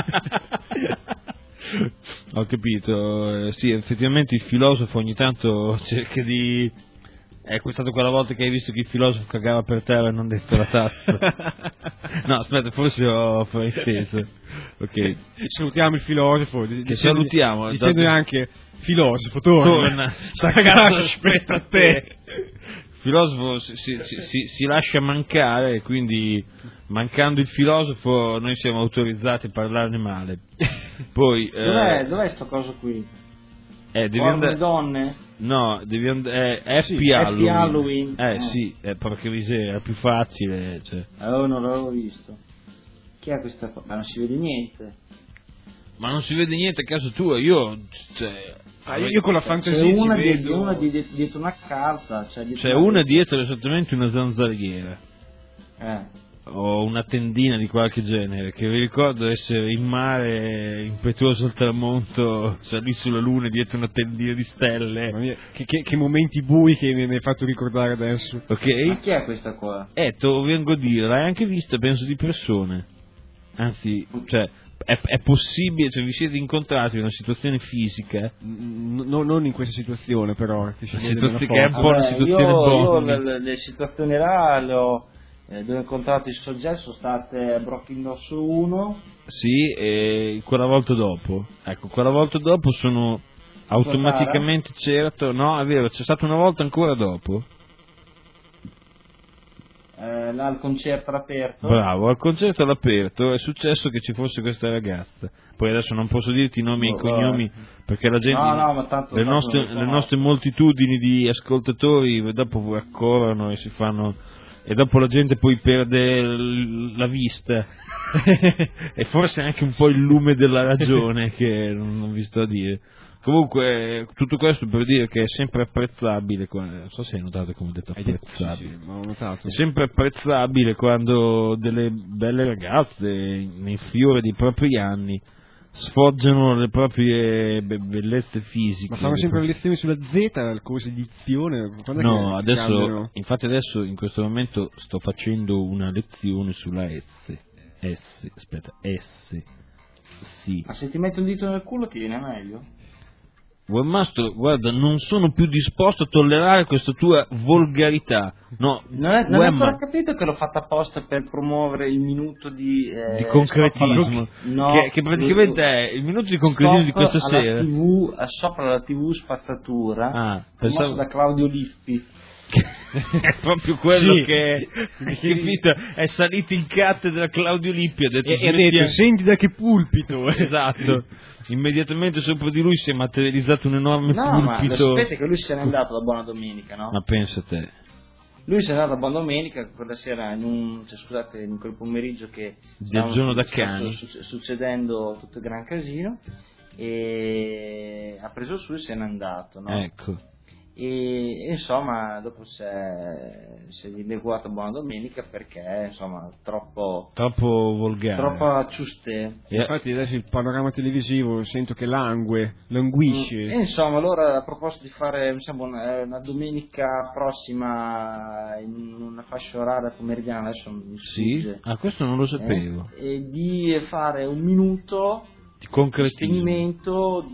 Ho capito, eh, sì, effettivamente il filosofo ogni tanto cerca di... È stata quella volta che hai visto che il filosofo cagava per terra e non detto la tazza. No, aspetta, forse ho frainteso. Ok. Salutiamo il filosofo. di- Che dicendo- salutiamo, Dicendo dato- anche, filosofo, torna. Torna. Sta cazzo aspetta a te. Il filosofo si, si- si- si- si lascia mancare, quindi mancando il filosofo noi siamo autorizzati a parlarne male. Poi... eh, Dov'è, dov'è sto coso qui? eh, devi Porno andare... e donne? No, devi andare... È Happy Sì, Happy Halloween. Halloween. Eh Eh. sì, eh, porca miseria, è più facile, cioè. Oh, non l'avevo visto. Chi è questa qua? Ma non si vede niente. Ma non si vede niente a caso tuo, io... Cioè, Ah, io, io con la C'è fantasia una, ci di- vedo... una di- dietro una carta. Cioè dietro c'è una dietro esattamente una zanzariera. Eh. O una tendina di qualche genere, che vi ricordo essere in mare, impetuoso al tramonto, salì sulla luna dietro una tendina di Mamma stelle. mia, Che, che- che momenti bui che mi mi hai fatto ricordare adesso. Ma Ok? chi è questa qua? Eh, te lo vengo a dire, l'hai anche vista, penso, di persone. Anzi, cioè, è, è possibile, cioè vi siete incontrati in una situazione fisica? N- no, non in questa situazione, però. Che, si vede nella Che è un foto. po' una Vabbè, situazione io, io bomba. le, le- le situazioni là le ho, eh, dove ho incontrato i soggetti sono state a Brocchidosso uno. Sì, e quella volta dopo. Ecco, quella volta dopo sono automaticamente certo. No, è vero, c'è stata una volta ancora dopo. Eh, là al concerto all'aperto. Bravo, al concerto all'aperto è successo che ci fosse questa ragazza. Poi adesso non posso dirti i nomi e i Oh, cognomi perché la gente, No, no, ma tanto- le, tanto nostre, non lo le so. nostre moltitudini di ascoltatori dopo accorrono e si fanno, e dopo la gente poi perde l- la vista e forse anche un po' il lume della ragione, che non, non vi sto a dire. Comunque, tutto questo per dire che è sempre apprezzabile, qua- non so se hai notato come ho detto Hai detto- apprezzabile. sì, sì, ma ho notato. È sempre apprezzabile quando delle belle ragazze nel fiore dei propri anni sfoggiano le proprie be- bellezze fisiche. Ma fanno sempre le lezioni sulla Z al corso di dizione? Quando è No, che adesso, cambiano? infatti adesso in questo momento sto facendo una lezione sulla S. S, aspetta, S. Sì. Ma se ti metti un dito nel culo ti viene meglio? Webmaster, guarda, non sono più disposto a tollerare questa tua volgarità. No, Non è, non è Webma- ancora capito che l'ho fatta apposta per promuovere il minuto di, eh, di concretismo, stop alla- no, che, che praticamente è il minuto di concretismo di stop questa alla sera. T V, eh, sopra la tivù spazzatura, Ah, promossa pensavo da Claudio Lippi. è proprio quello Sì. che hai capito? È salito in cattedra Claudio Lippi, ha detto, E, e ha "Smetti detto, a-" senti da che pulpito. esatto, immediatamente sopra di lui si è materializzato un enorme No, ma lo pulpito. sapete che lui se n'è andato da Buona Domenica, no? Ma pensa te. Lui se n'è andato da Buona Domenica quella sera, in un, cioè, scusate, in quel pomeriggio che Del giorno da stava cani. su- succedendo tutto il gran casino, e ha preso su e se n'è andato, no? Ecco. E, e insomma dopo si è, si è dileguato Buona Domenica perché insomma troppo Troppo volgare. troppa ciuste. E- Infatti adesso il panorama televisivo sento che langue, languisce. E insomma allora a proposito di fare mi sembra una, una domenica prossima in una fascia oraria pomeridiana, adesso mi Sì? sfugge, Ah, questo non lo sapevo. eh, e di fare un minuto Di concretismo. spegnimento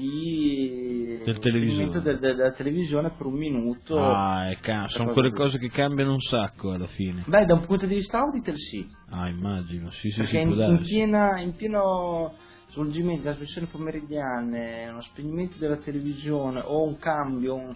di Del televisore. spegnimento del- del- della televisione per un minuto. Ah, e ca- sono cosa quelle così. cose che cambiano un sacco alla fine. Beh, da un punto di vista Auditel sì, Ah, immagino, sì, sì, perché sì, in, può in, darsi. piena, in pieno svolgimento della trasmissione pomeridiane, uno spegnimento della televisione o un cambio, un-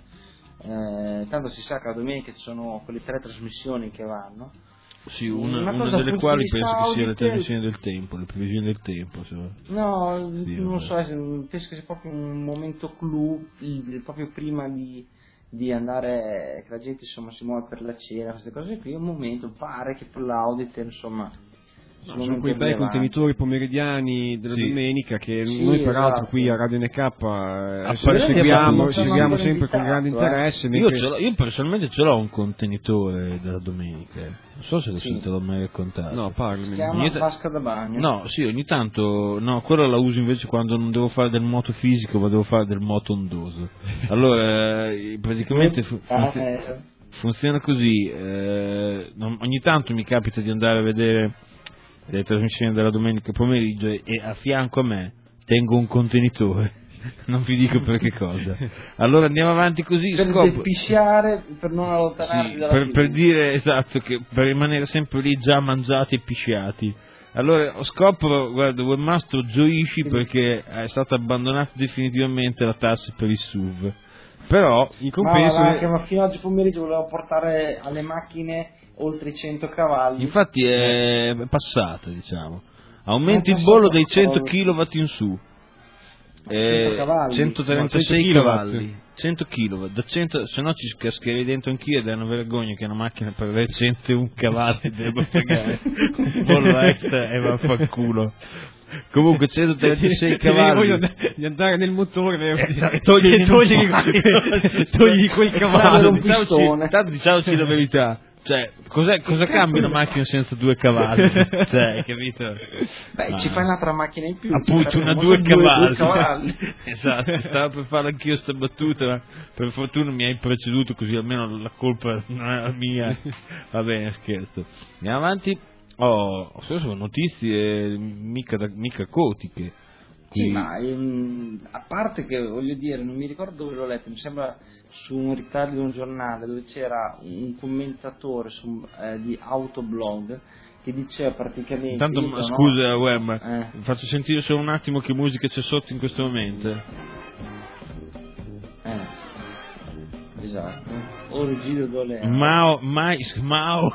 eh, tanto si sa che la domenica ci sono quelle tre trasmissioni che vanno. Sì, una, una una cosa dal delle punto quali di vista penso che sia le Auditel- trasmissioni del tempo, le previsioni del tempo. insomma. No, Sì, non vabbè. so, eh, penso che sia proprio un momento clou, il- proprio prima di, di andare, che la gente insomma si muove per la cena, queste cose qui, un momento, pare che per l'Auditel insomma... No, sono quei bei contenitori pomeridiani della Sì. domenica che Sì, noi peraltro esatto. qui a Radio N K eh, Apparentemente seguiamo, non siamo seguiamo ancora sempre con grande invitato, eh. interesse. Io, mentre- ce l'ho- io personalmente ce l'ho un contenitore della domenica, eh. non so se lo Sì. te l'ho mai raccontato. No, Si parlami. chiama Niente- vasca da bagno. No, sì, ogni tanto, no, quello la uso invece quando non devo fare del moto fisico, ma devo fare del moto ondoso. Allora, eh, praticamente fu- Ah, funzi- eh, funziona così, eh, non- ogni tanto mi capita di andare a vedere le trasmissioni della domenica pomeriggio e, e a fianco a me tengo un contenitore, non vi dico per che cosa. Allora andiamo avanti così, per scopro- depisciare, per non allontanarsi sì, dalla per, tivù. per dire esatto, che per rimanere sempre lì già mangiati e pisciati. Allora scopro, guarda, Webmaster gioisci perché è stata abbandonata definitivamente la tassa per il S U V. Però in Ma, compenso, va, che, ma fino a oggi pomeriggio volevo portare alle macchine oltre i cento cavalli. infatti è passata, diciamo. Aumenta È il bollo passata, dei cento cavolo. chilowatt in su. cento cavalli. centotrentasei No, cento cavalli, cento kilowatt, da cento, se no ci cascherei dentro anch'io ed è una vergogna che una macchina per avere centouno cavalli debba pagare un bollo extra e vaffanculo. Comunque centotrentasei Ti viene voglia cavalli. di andare nel motore vero? Esatto, e togliere, togliergli- togliergli, togliergli quel Fare cavallo. un Diciamoci, pistone. tanto diciamoci la verità. Cioè, cos'è, cosa cambia una macchina senza due cavalli? Cioè, hai capito? Beh, Ah. ci fai un'altra macchina in più. Appunto, ci una faremo due due- cavalli. due cavalli. Esatto, stavo per fare anch'io sta battuta, ma per fortuna mi hai preceduto, così almeno la colpa non è la mia. Va bene, scherzo. Andiamo avanti. Oh, sono notizie mica, da, mica cotiche. Sì, ma ehm, a parte che, voglio dire, non mi ricordo dove l'ho letto, mi sembra su un ritaglio di un giornale dove c'era un commentatore su, eh, di Autoblog che diceva praticamente... Intanto, dico, scusa, no? Web, eh. faccio sentire solo un attimo che musica c'è sotto in questo momento. Eh, esatto. Origine Dolé. Mao, mai, Mao,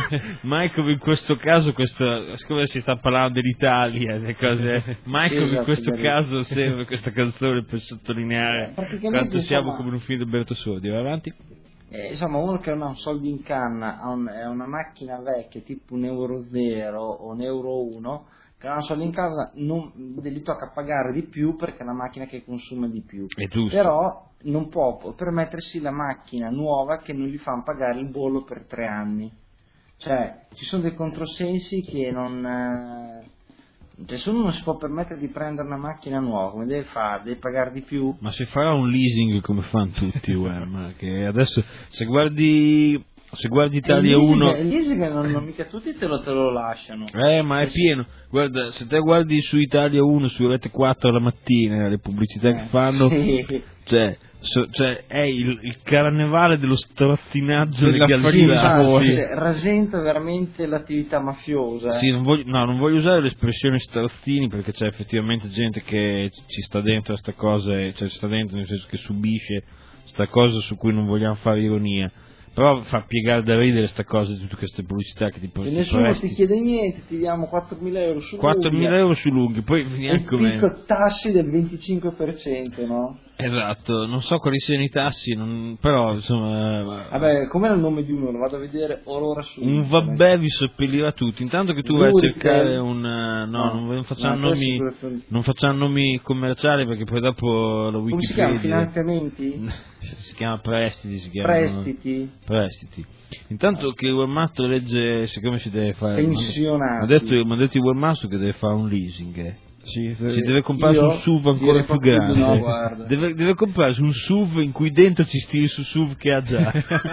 mai come in questo caso, questo, siccome si sta parlando dell'Italia, le cose, mai Sì, come esatto, in questo sì, caso serve questa canzone per sottolineare eh, quanto siamo insomma, come in un film di Alberto Sordi. Vai avanti. Eh, insomma, uno che non ha un soldo in canna, ha un, è una macchina vecchia tipo un Euro zero o un Euro uno, che non ha un soldo in casa, non, gli tocca pagare di più perché è una macchina che consuma di più. È giusto. Però non può permettersi la macchina nuova che non gli fanno pagare il bollo per tre anni. Cioè, ci sono dei controsensi che non... Eh, cioè, se uno non si può permettere di prendere una macchina nuova, come deve fare? Deve pagare di più? Ma se farà un leasing come fanno tutti, Wem, che adesso se guardi se guardi Italia uno... Il leasing non, non mica tutti te lo, te lo lasciano. Eh, ma è pieno. Guarda, se te guardi su Italia uno, su Rete quattro la mattina, le pubblicità eh, che fanno, sì. cioè, so, cioè è il, il carnevale dello strazzinaggio Della legalizzato. Sì, cioè, rasenta veramente l'attività mafiosa. Eh. Sì, non voglio, no, non voglio usare l'espressione strazzini perché c'è effettivamente gente che ci sta dentro a sta cosa, cioè ci sta dentro nel senso che subisce sta cosa su cui non vogliamo fare ironia. Però fa piegare da ridere sta cosa di tutte queste pubblicità che ti Se nessuno presti. ti chiede niente, ti diamo quattromila euro su quattromila euro su lunghi, poi neanche e picco tassi del venticinque per cento, no? Esatto, non so quali siano i tassi, non, però insomma... Vabbè, com'era il nome di uno? Lo vado a vedere ora su... Un vabbè vi seppellirà tutti, intanto che tu vai a cercare un... No, no, non, non, facciamo no, nomi, non facciamo nomi commerciali perché poi dopo la Wikipedia... Come si chiama? Finanziamenti? Si chiama prestiti, si chiama... Prestiti? Prestiti. Intanto che il webmaster legge, siccome si deve fare... Pensionati. Mi ha detto, mi ha detto il webmaster che deve fare un leasing, eh. Sì, si deve comprare un S U V ancora più grande, no, guarda. Deve, deve comprarsi un S U V in cui dentro ci stiri su S U V che ha già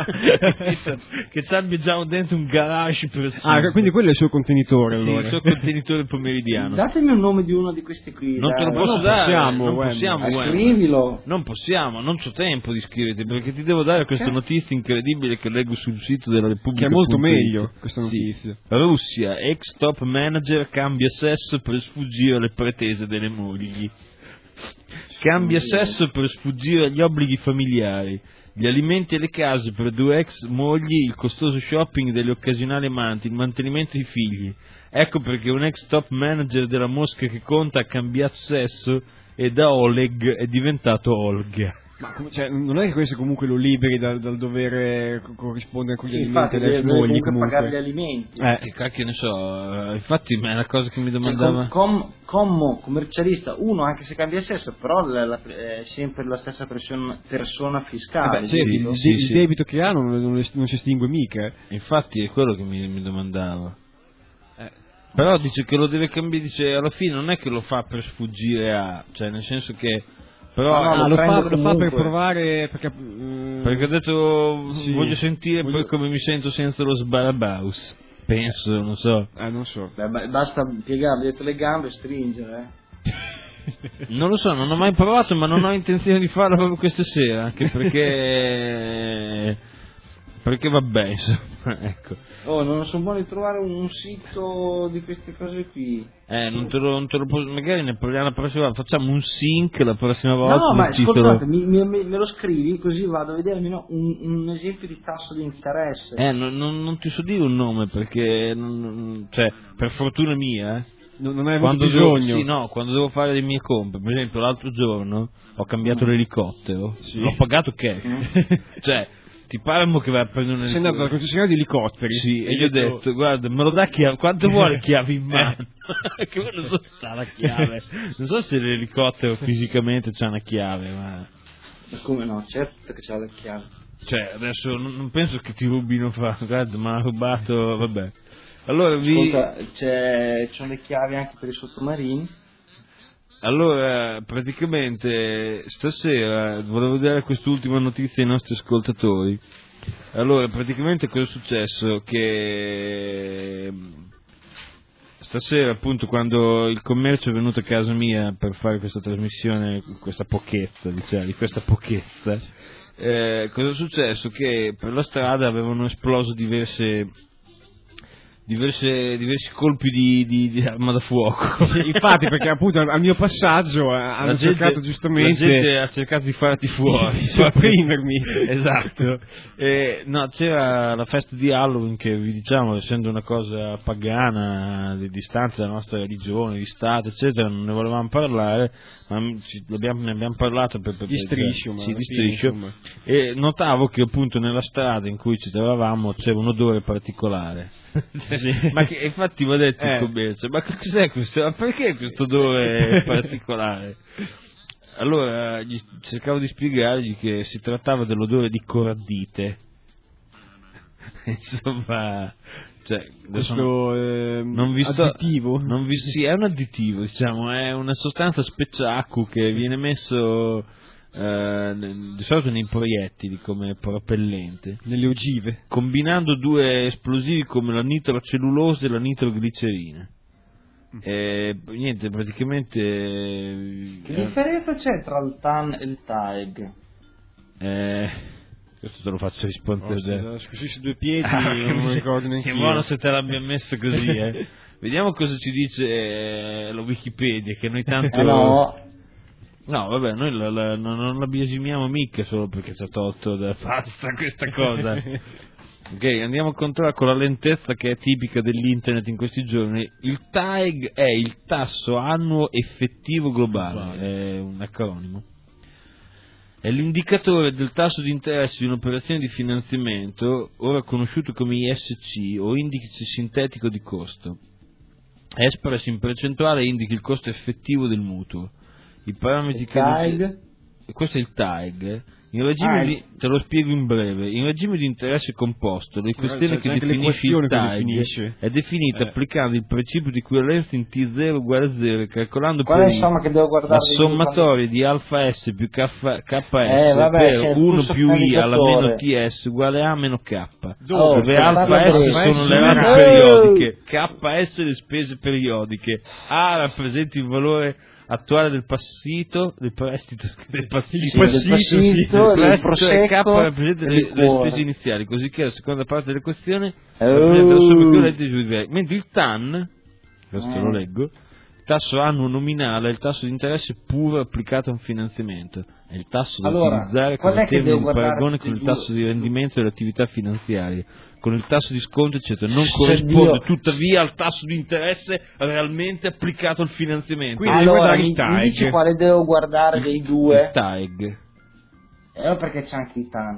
che ci abbia già dentro un garage per S U V. Ah, quindi quello è il suo contenitore, allora. Sì, il suo contenitore pomeridiano. Datemi un nome di uno di questi qui. Non dai. te lo posso non dare, possiamo, non Wem. possiamo, Ah, Wem. scrivilo. Non possiamo, non c'ho tempo di scriverti perché ti devo dare questa Che? notizia incredibile che leggo sul sito della Repubblica. Che è molto punto it. meglio questa notizia. Sì. Russia, ex top manager cambia sesso per sfuggire alle pretese delle mogli. Cambia sesso per sfuggire agli obblighi familiari, gli alimenti e le case per due ex mogli, il costoso shopping delle occasionali amanti, il mantenimento dei figli. Ecco perché un ex top manager della Mosca che conta ha cambiato sesso e da Oleg è diventato Olga. Ma come, cioè, non è che questo comunque lo liberi dal, dal dovere corrispondere con gli Sì, alimenti infatti alle ex deve mogli comunque comunque. pagare gli alimenti. Eh, che cacchio ne so, infatti ma è una cosa che mi Cioè, domandava... com, com, commo, commercialista, uno anche se cambia sesso, però la, la, è sempre la stessa persona, persona fiscale. Eh beh, sì, il, giusto? il- sì, il sì. debito che ha non, non, non si estingue mica. eh. Infatti è quello che mi, mi domandava. Eh. Però dice che lo deve cambiare, dice alla fine non è che lo fa per sfuggire a, cioè nel senso che però No, no, Ah, lo lo, fa, prende lo fa comunque. per provare perché, mm, perché ha detto Sì. voglio sentire Voglio- poi come mi sento senza lo sbarabaus. Penso, non so. eh, non so. Beh, ma basta piegare dietro le gambe e stringere. eh. Non lo so, non ho mai provato, ma non ho intenzione di farlo proprio questa sera, anche perché perché vabbè, insomma, ecco. Oh, non sono buono di trovare un, un sito di queste cose qui. Eh, non te lo, non te lo posso, magari ne parliamo la prossima volta, facciamo un sync la prossima volta. No, ma del titolo. ascoltate, mi, mi- me lo scrivi così vado a vedermi no, un, un esempio di tasso di interesse. Eh, non, non, non ti so dire un nome perché, non- non- cioè, per fortuna mia, eh. Non, non hai avuto Quando devo, bisogno. sì, no, quando devo fare le mie compere, per esempio l'altro giorno ho cambiato Mm. l'elicottero, Sì. l'ho pagato cash, Mm. cioè ti pare mo che vai a prendere un Sei andato dal elicottero? concessionario di elicotteri. Sì, e gli ho detto, guarda, me lo dà chiave, quanto vuole chiavi in mano? Che poi non so se sta la chiave, non so se l'elicottero fisicamente c'ha una chiave, ma... Ma come no? Certo che c'ha le chiavi. Cioè, adesso non, non penso che ti rubino fra, guarda, ma ha rubato, vabbè. Allora vi... Ascolta, c'è, c'ho le chiavi anche per i sottomarini. Allora, praticamente stasera volevo dare quest'ultima notizia ai nostri ascoltatori. Allora, praticamente cosa è successo? Che stasera appunto quando il commercio è venuto a casa mia per fare questa trasmissione, questa pochezza, diciamo, di questa pochezza, eh, cosa è successo? Che per la strada avevano esploso diverse... Diverse, diversi colpi di, di, di arma da fuoco. Sì, infatti, perché appunto al mio passaggio hanno la gente, cercato giustamente la gente ha cercato di farti fuori, di sopprimermi. Esatto. E, no, c'era la festa di Halloween che vi diciamo, essendo una cosa pagana, di distanza dalla nostra religione, di Stato, eccetera, non ne volevamo parlare, ma ci, abbiamo, ne abbiamo parlato per, per, di striscio, per, ma sì, di fine, striscio. E notavo che appunto nella strada in cui ci trovavamo c'era un odore particolare. Sì. Ma che, infatti mi ha detto eh. il commercio, ma cos'è questo? Ma perché questo odore particolare? Allora gli, cercavo di spiegargli che si trattava dell'odore di coraddite. Insomma, cioè, questo non, eh, non vi sto, additivo? Non vi, sì, è un additivo, diciamo, è una sostanza speciacqua che viene messo Uh, di solito nei proiettili come propellente, nelle ogive, combinando due esplosivi come la nitrocellulose e la nitroglicerina. Mm. E niente, praticamente. Che eh, differenza c'è tra il T A N e il T A E G? Eh, questo te lo faccio rispondere. Oh, così su due piedi, ah, non mi ricordo neanche. Che buono se te l'abbia messo così, eh. Vediamo cosa ci dice eh, la Wikipedia, che noi tanto. Eh no. No, vabbè, noi la, la, non, non la biasimiamo mica solo perché ci ha tolto da pasta questa cosa. Ok, andiamo a controllare con la lentezza che è tipica dell'internet in questi giorni. Il T A E G è il tasso annuo effettivo globale, è un acronimo. È l'indicatore del tasso di interesse di un'operazione di finanziamento, ora conosciuto come I S C o indice sintetico di costo. È espresso in percentuale e indica il costo effettivo del mutuo. I parametri che T-A-E-G? Questo è il T A E G. In regime ah, di, te lo spiego in breve. In regime di interesse composto, l'equazione che definisce il T A E G è definita eh. applicando il principio di equivalenza in T zero uguale a zero, calcolando Qual per è insomma che devo guardare la sommatoria di alfa S più K S eh, vabbè, per uno più I alla meno T S uguale A meno K, oh, dove alfa S sono le rate oh. periodiche, K S le spese periodiche, A rappresenta il valore attuale del passito, del prestito, del passito, del passito, sì, del prestito, prosecco, e K rappresenta le, le spese iniziali, così che la seconda parte della questione rappresenta la somma equivalente di giudiziari. Mentre il T A N, questo eh. lo leggo, il tasso annuo nominale è il tasso di interesse puro applicato a un finanziamento, è il tasso da allora, utilizzare come termine di paragone con il tasso di rendimento delle attività finanziarie, con il tasso di sconto eccetera, non corrisponde tuttavia al tasso di interesse realmente applicato al finanziamento. Quindi allora mi, mi dici quale devo guardare dei due? Il T A E G. E allora perché c'è anche il T A N?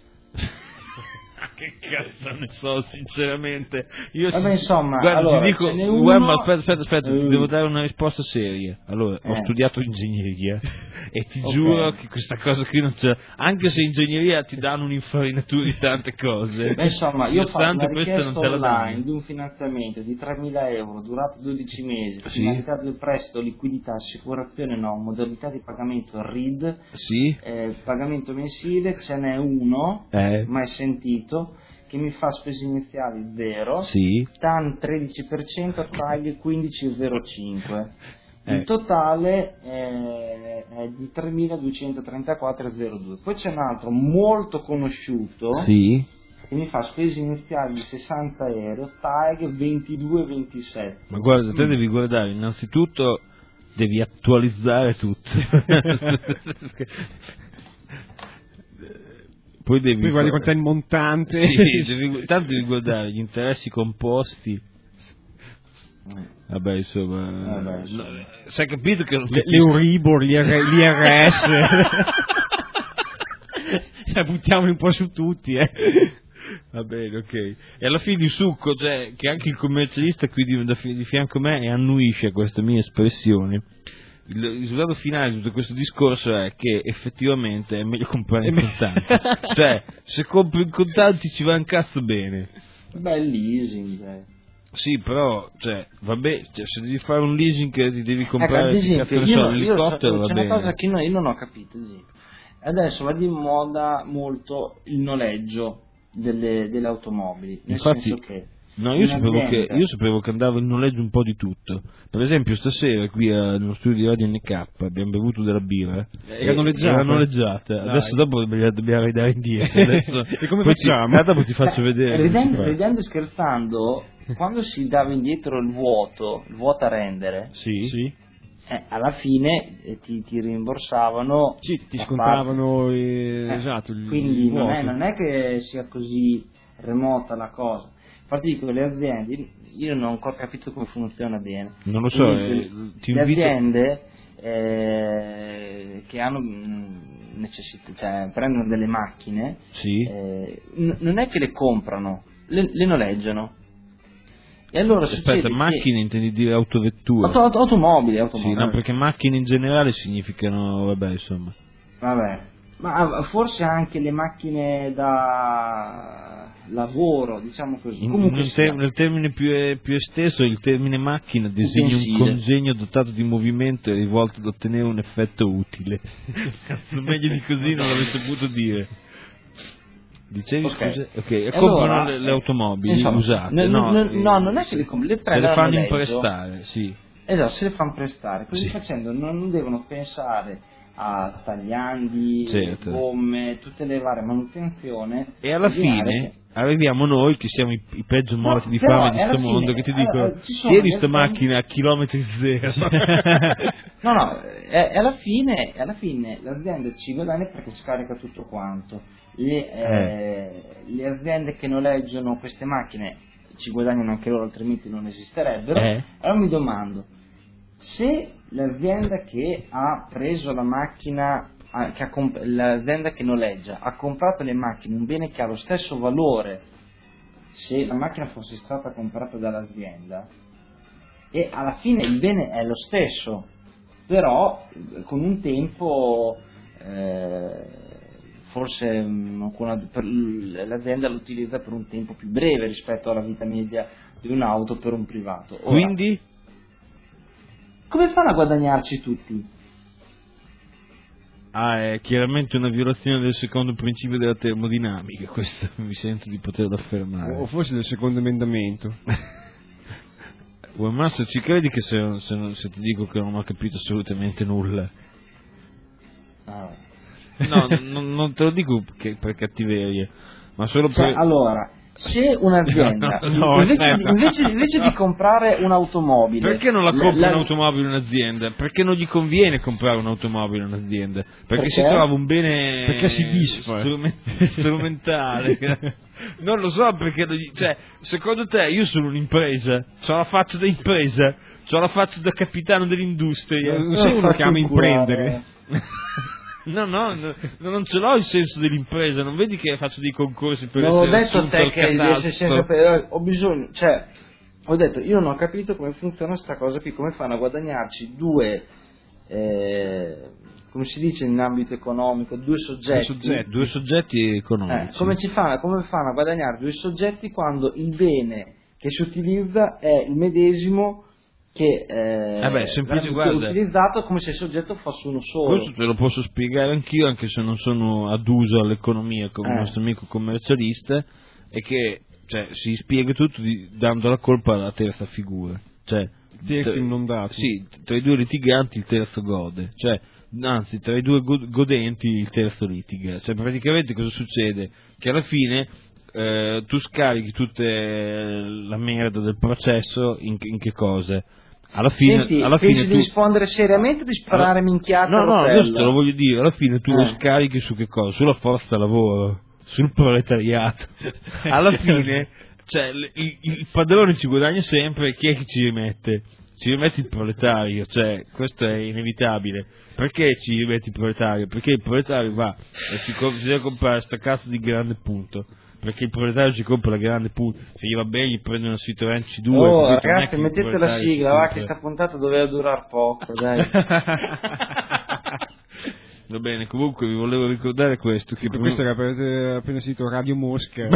Che cazzo ne so, sinceramente. Io Vabbè, insomma, guarda, allora, ti dico, uno... guarda, aspetta, aspetta, aspetta, uh. ti devo dare una risposta seria. Allora, eh. ho studiato ingegneria e ti okay. giuro che questa cosa qui non c'è. Anche se ingegneria ti danno un'infarinatura di tante cose. Beh, insomma, io ho fatto una richiesta non te la online di un finanziamento di tremila euro durato dodici mesi, sì. finalità del prestito, liquidità, assicurazione no, modalità di pagamento R I D, sì. eh, pagamento mensile, ce n'è uno, eh. mai sentito, che mi fa spese iniziali zero, sì. T A N tredici per cento, T A E G quindici virgola zero cinque. Eh. Il totale è, è di tremiladuecentotrentaquattro virgola zero due. Poi c'è un altro molto conosciuto sì. che mi fa spese iniziali di sessanta euro, T A E G ventidue virgola ventisette. Ma guarda, te mm. devi guardare, innanzitutto devi attualizzare tutto. Poi devi Poi guardi quanto è il montante. Sì, devi, tanto devi guardare gli interessi composti. Vabbè, insomma, Vabbè, insomma. No, sai capito che le, l'Euribor, l'I R S. La buttiamo un po' su tutti, eh. Va bene, ok. E alla fine di succo, cioè, che anche il commercialista qui di, di fianco a me e annuisce a questa mia espressione. Il risultato finale di tutto questo discorso è che effettivamente è meglio comprare in contanti. Cioè, se compri in contanti ci va un cazzo bene. Beh, il leasing, eh. Sì, però, cioè, vabbè, cioè, se devi fare un leasing ti devi comprare ecco, esempio, cazzo, io, so, l'elicottero, io, va c'è bene. una cosa che io non ho capito, esempio. Adesso va di moda molto il noleggio delle, delle automobili, nel Infatti, senso che No, io sapevo, che, io sapevo che andava in noleggio un po' di tutto. Per esempio stasera qui a, nello studio di Radio N K abbiamo bevuto della birra. Era noleggiata? Era noleggiata. Adesso dopo me la dobbiamo ridare indietro. Adesso, e come facciamo? Ti, dopo ti faccio Beh, vedere. Ridendo, ridendo e scherzando, quando si dava indietro il vuoto, il vuoto a rendere, sì. Sì. Eh, alla fine eh, ti, ti rimborsavano. Sì, ti scontavano eh, esatto. Il, quindi il non, è, non è che sia così remota la cosa. Infatti dico, le aziende, io non ho ancora capito come funziona bene. Non lo so, quindi, eh, ti le invito... aziende eh, che hanno necessità, cioè prendono delle macchine, sì. eh, n- non è che le comprano, le, le noleggiano. E allora aspetta, macchine che... intendi dire autovetture? Auto, auto, automobili, automobili. Sì, no, perché macchine in generale significano, vabbè, insomma. Vabbè, ma forse anche le macchine da lavoro, diciamo così. In, Comunque nel, te, nel termine più, più esteso, il termine macchina designa un congegno dotato di movimento e rivolto ad ottenere un effetto utile. Meglio di così non l'avrei saputo dire. Dicevi, okay. scusa? Ok, e comprano allora, le, le automobili insomma, usate? N- no, n- no, non è che le comprano, le se le fanno in noleggio. prestare, sì. Esatto, se le fanno prestare, così sì. facendo non devono pensare a tagliandi, certo. gomme, tutte le varie manutenzioni. E alla fine che... arriviamo noi che siamo i, i peggio morti no, di fame di sto mondo, che ti dicono tieni sta macchina a chilometri zero. no no e, e alla fine alla fine l'azienda ci guadagna perché scarica tutto quanto. Le, eh. Eh, le aziende che noleggiano queste macchine ci guadagnano anche loro, altrimenti non esisterebbero. eh. Allora mi domando, se l'azienda che ha preso la macchina, che ha comp- l'azienda che noleggia ha comprato le macchine, un bene che ha lo stesso valore se la macchina fosse stata comprata dall'azienda, e alla fine il bene è lo stesso, però con un tempo eh, forse una, per, l'azienda lo utilizza per un tempo più breve rispetto alla vita media di un'auto per un privato. Ora, quindi come fanno a guadagnarci tutti? Ah, è chiaramente una violazione del secondo principio della termodinamica, questo mi sento di poterlo affermare. O forse del secondo emendamento. Uè, Massa, ci credi che se, se, se ti dico che non ho capito assolutamente nulla? Ah. No, non, non te lo dico perché, per cattiveria, ma solo cioè, per... allora, se un'azienda no, no, invece, di, invece, invece di comprare un'automobile, perché non la compra la, un'automobile un'azienda? Perché non gli conviene comprare un'automobile un'azienda? Perché, perché? si trova un bene perché si disfa strument, strumentale. Non lo so perché, cioè, secondo te io sono un'impresa, ho la faccia da impresa, ho la faccia da capitano dell'industria, non sei uno che ama imprendere. No, no, no, non ce l'ho il senso dell'impresa, non vedi che faccio dei concorsi per non essere assunto al catastro? Non ho detto a te che devi essere sempre per... ho bisogno, cioè, ho detto, io non ho capito come funziona sta cosa qui, come fanno a guadagnarci due, eh, come si dice in ambito economico, due soggetti. Due soggetti, due soggetti economici. Eh, come, ci fa, come fanno a guadagnare due soggetti quando il bene che si utilizza è il medesimo che eh, eh beh, semplice, guarda, utilizzato, come se il soggetto fosse uno solo. Questo te lo posso spiegare anch'io, anche se non sono aduso all'economia come eh. il nostro amico commercialista, e che cioè, si spiega tutto di, dando la colpa alla terza figura, cioè terzo inondato. Sì, tra i due litiganti il terzo gode, cioè anzi tra i due godenti il terzo litiga, cioè praticamente cosa succede? Che alla fine eh, tu scarichi tutta la merda del processo in, in che cose? Alla fine, Senti, alla pensi fine di tu... rispondere seriamente o di sparare alla... minchiate? No, no, questo te lo voglio dire, alla fine tu eh. lo scarichi su che cosa? Sulla forza lavoro, sul proletariato. Alla fine, cioè, il, il padrone ci guadagna sempre, chi è che ci rimette? Ci rimette il proletario, cioè, questo è inevitabile. Perché ci rimette il proletario? Perché il proletario va e ci, si deve comprare sta cazzo di grande punto. Perché il proletario ci compra la grande punta, se gli va bene gli prende una Citroen C due. Oh ragazzi, mettete la sigla, va che sta puntata doveva durare poco, dai. Va bene, comunque vi volevo ricordare questo. Che per questo era appena, appena sentito Radio Mosca.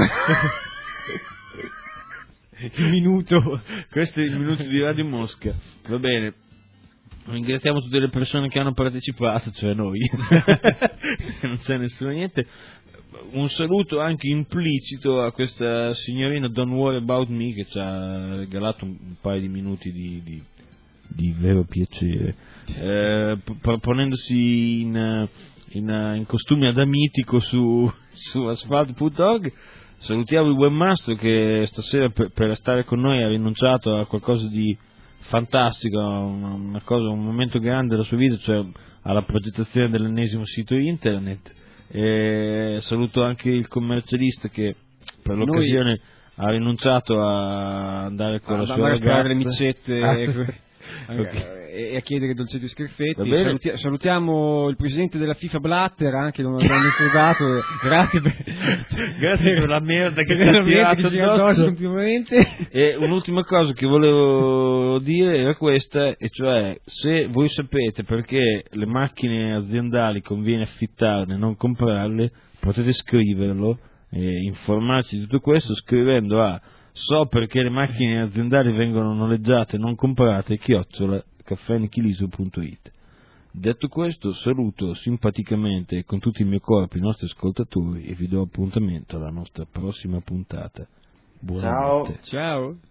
Il minuto, questo è il minuto di Radio Mosca. Va bene. Ringraziamo tutte le persone che hanno partecipato, cioè noi. Non c'è nessuno niente. un saluto anche implicito a questa signorina Don't Worry About Me che ci ha regalato un, un paio di minuti di, di, di vero piacere, eh, ponendosi in, in, in costume adamitico su, su asphalt punto org. Salutiamo il webmaster che stasera per, per stare con noi ha rinunciato a qualcosa di fantastico, una, una cosa, un momento grande della sua vita, cioè alla progettazione dell'ennesimo sito internet. E saluto anche il commercialista che per l'occasione noi... ha rinunciato a andare con ah, la sua ragazza le micette ah, e, okay. e a chiedere dolcetti e scherzetti. Saluti, salutiamo il presidente della FIFA Blatter, anche non l'abbiamo ricordato. Grazie per, grazie per la merda che ci ha tirato addosso ultimamente. E un'ultima cosa che volevo dire era questa, e cioè se voi sapete perché le macchine aziendali conviene affittarle e non comprarle, potete scriverlo e informarci di tutto questo scrivendo a so perché le macchine aziendali vengono noleggiate e non comprate chiocciola caffè-nichiliso punto it. Detto questo, saluto simpaticamente e con tutto il mio corpo i nostri ascoltatori e vi do appuntamento alla nostra prossima puntata. Buonanotte. Ciao. Ciao.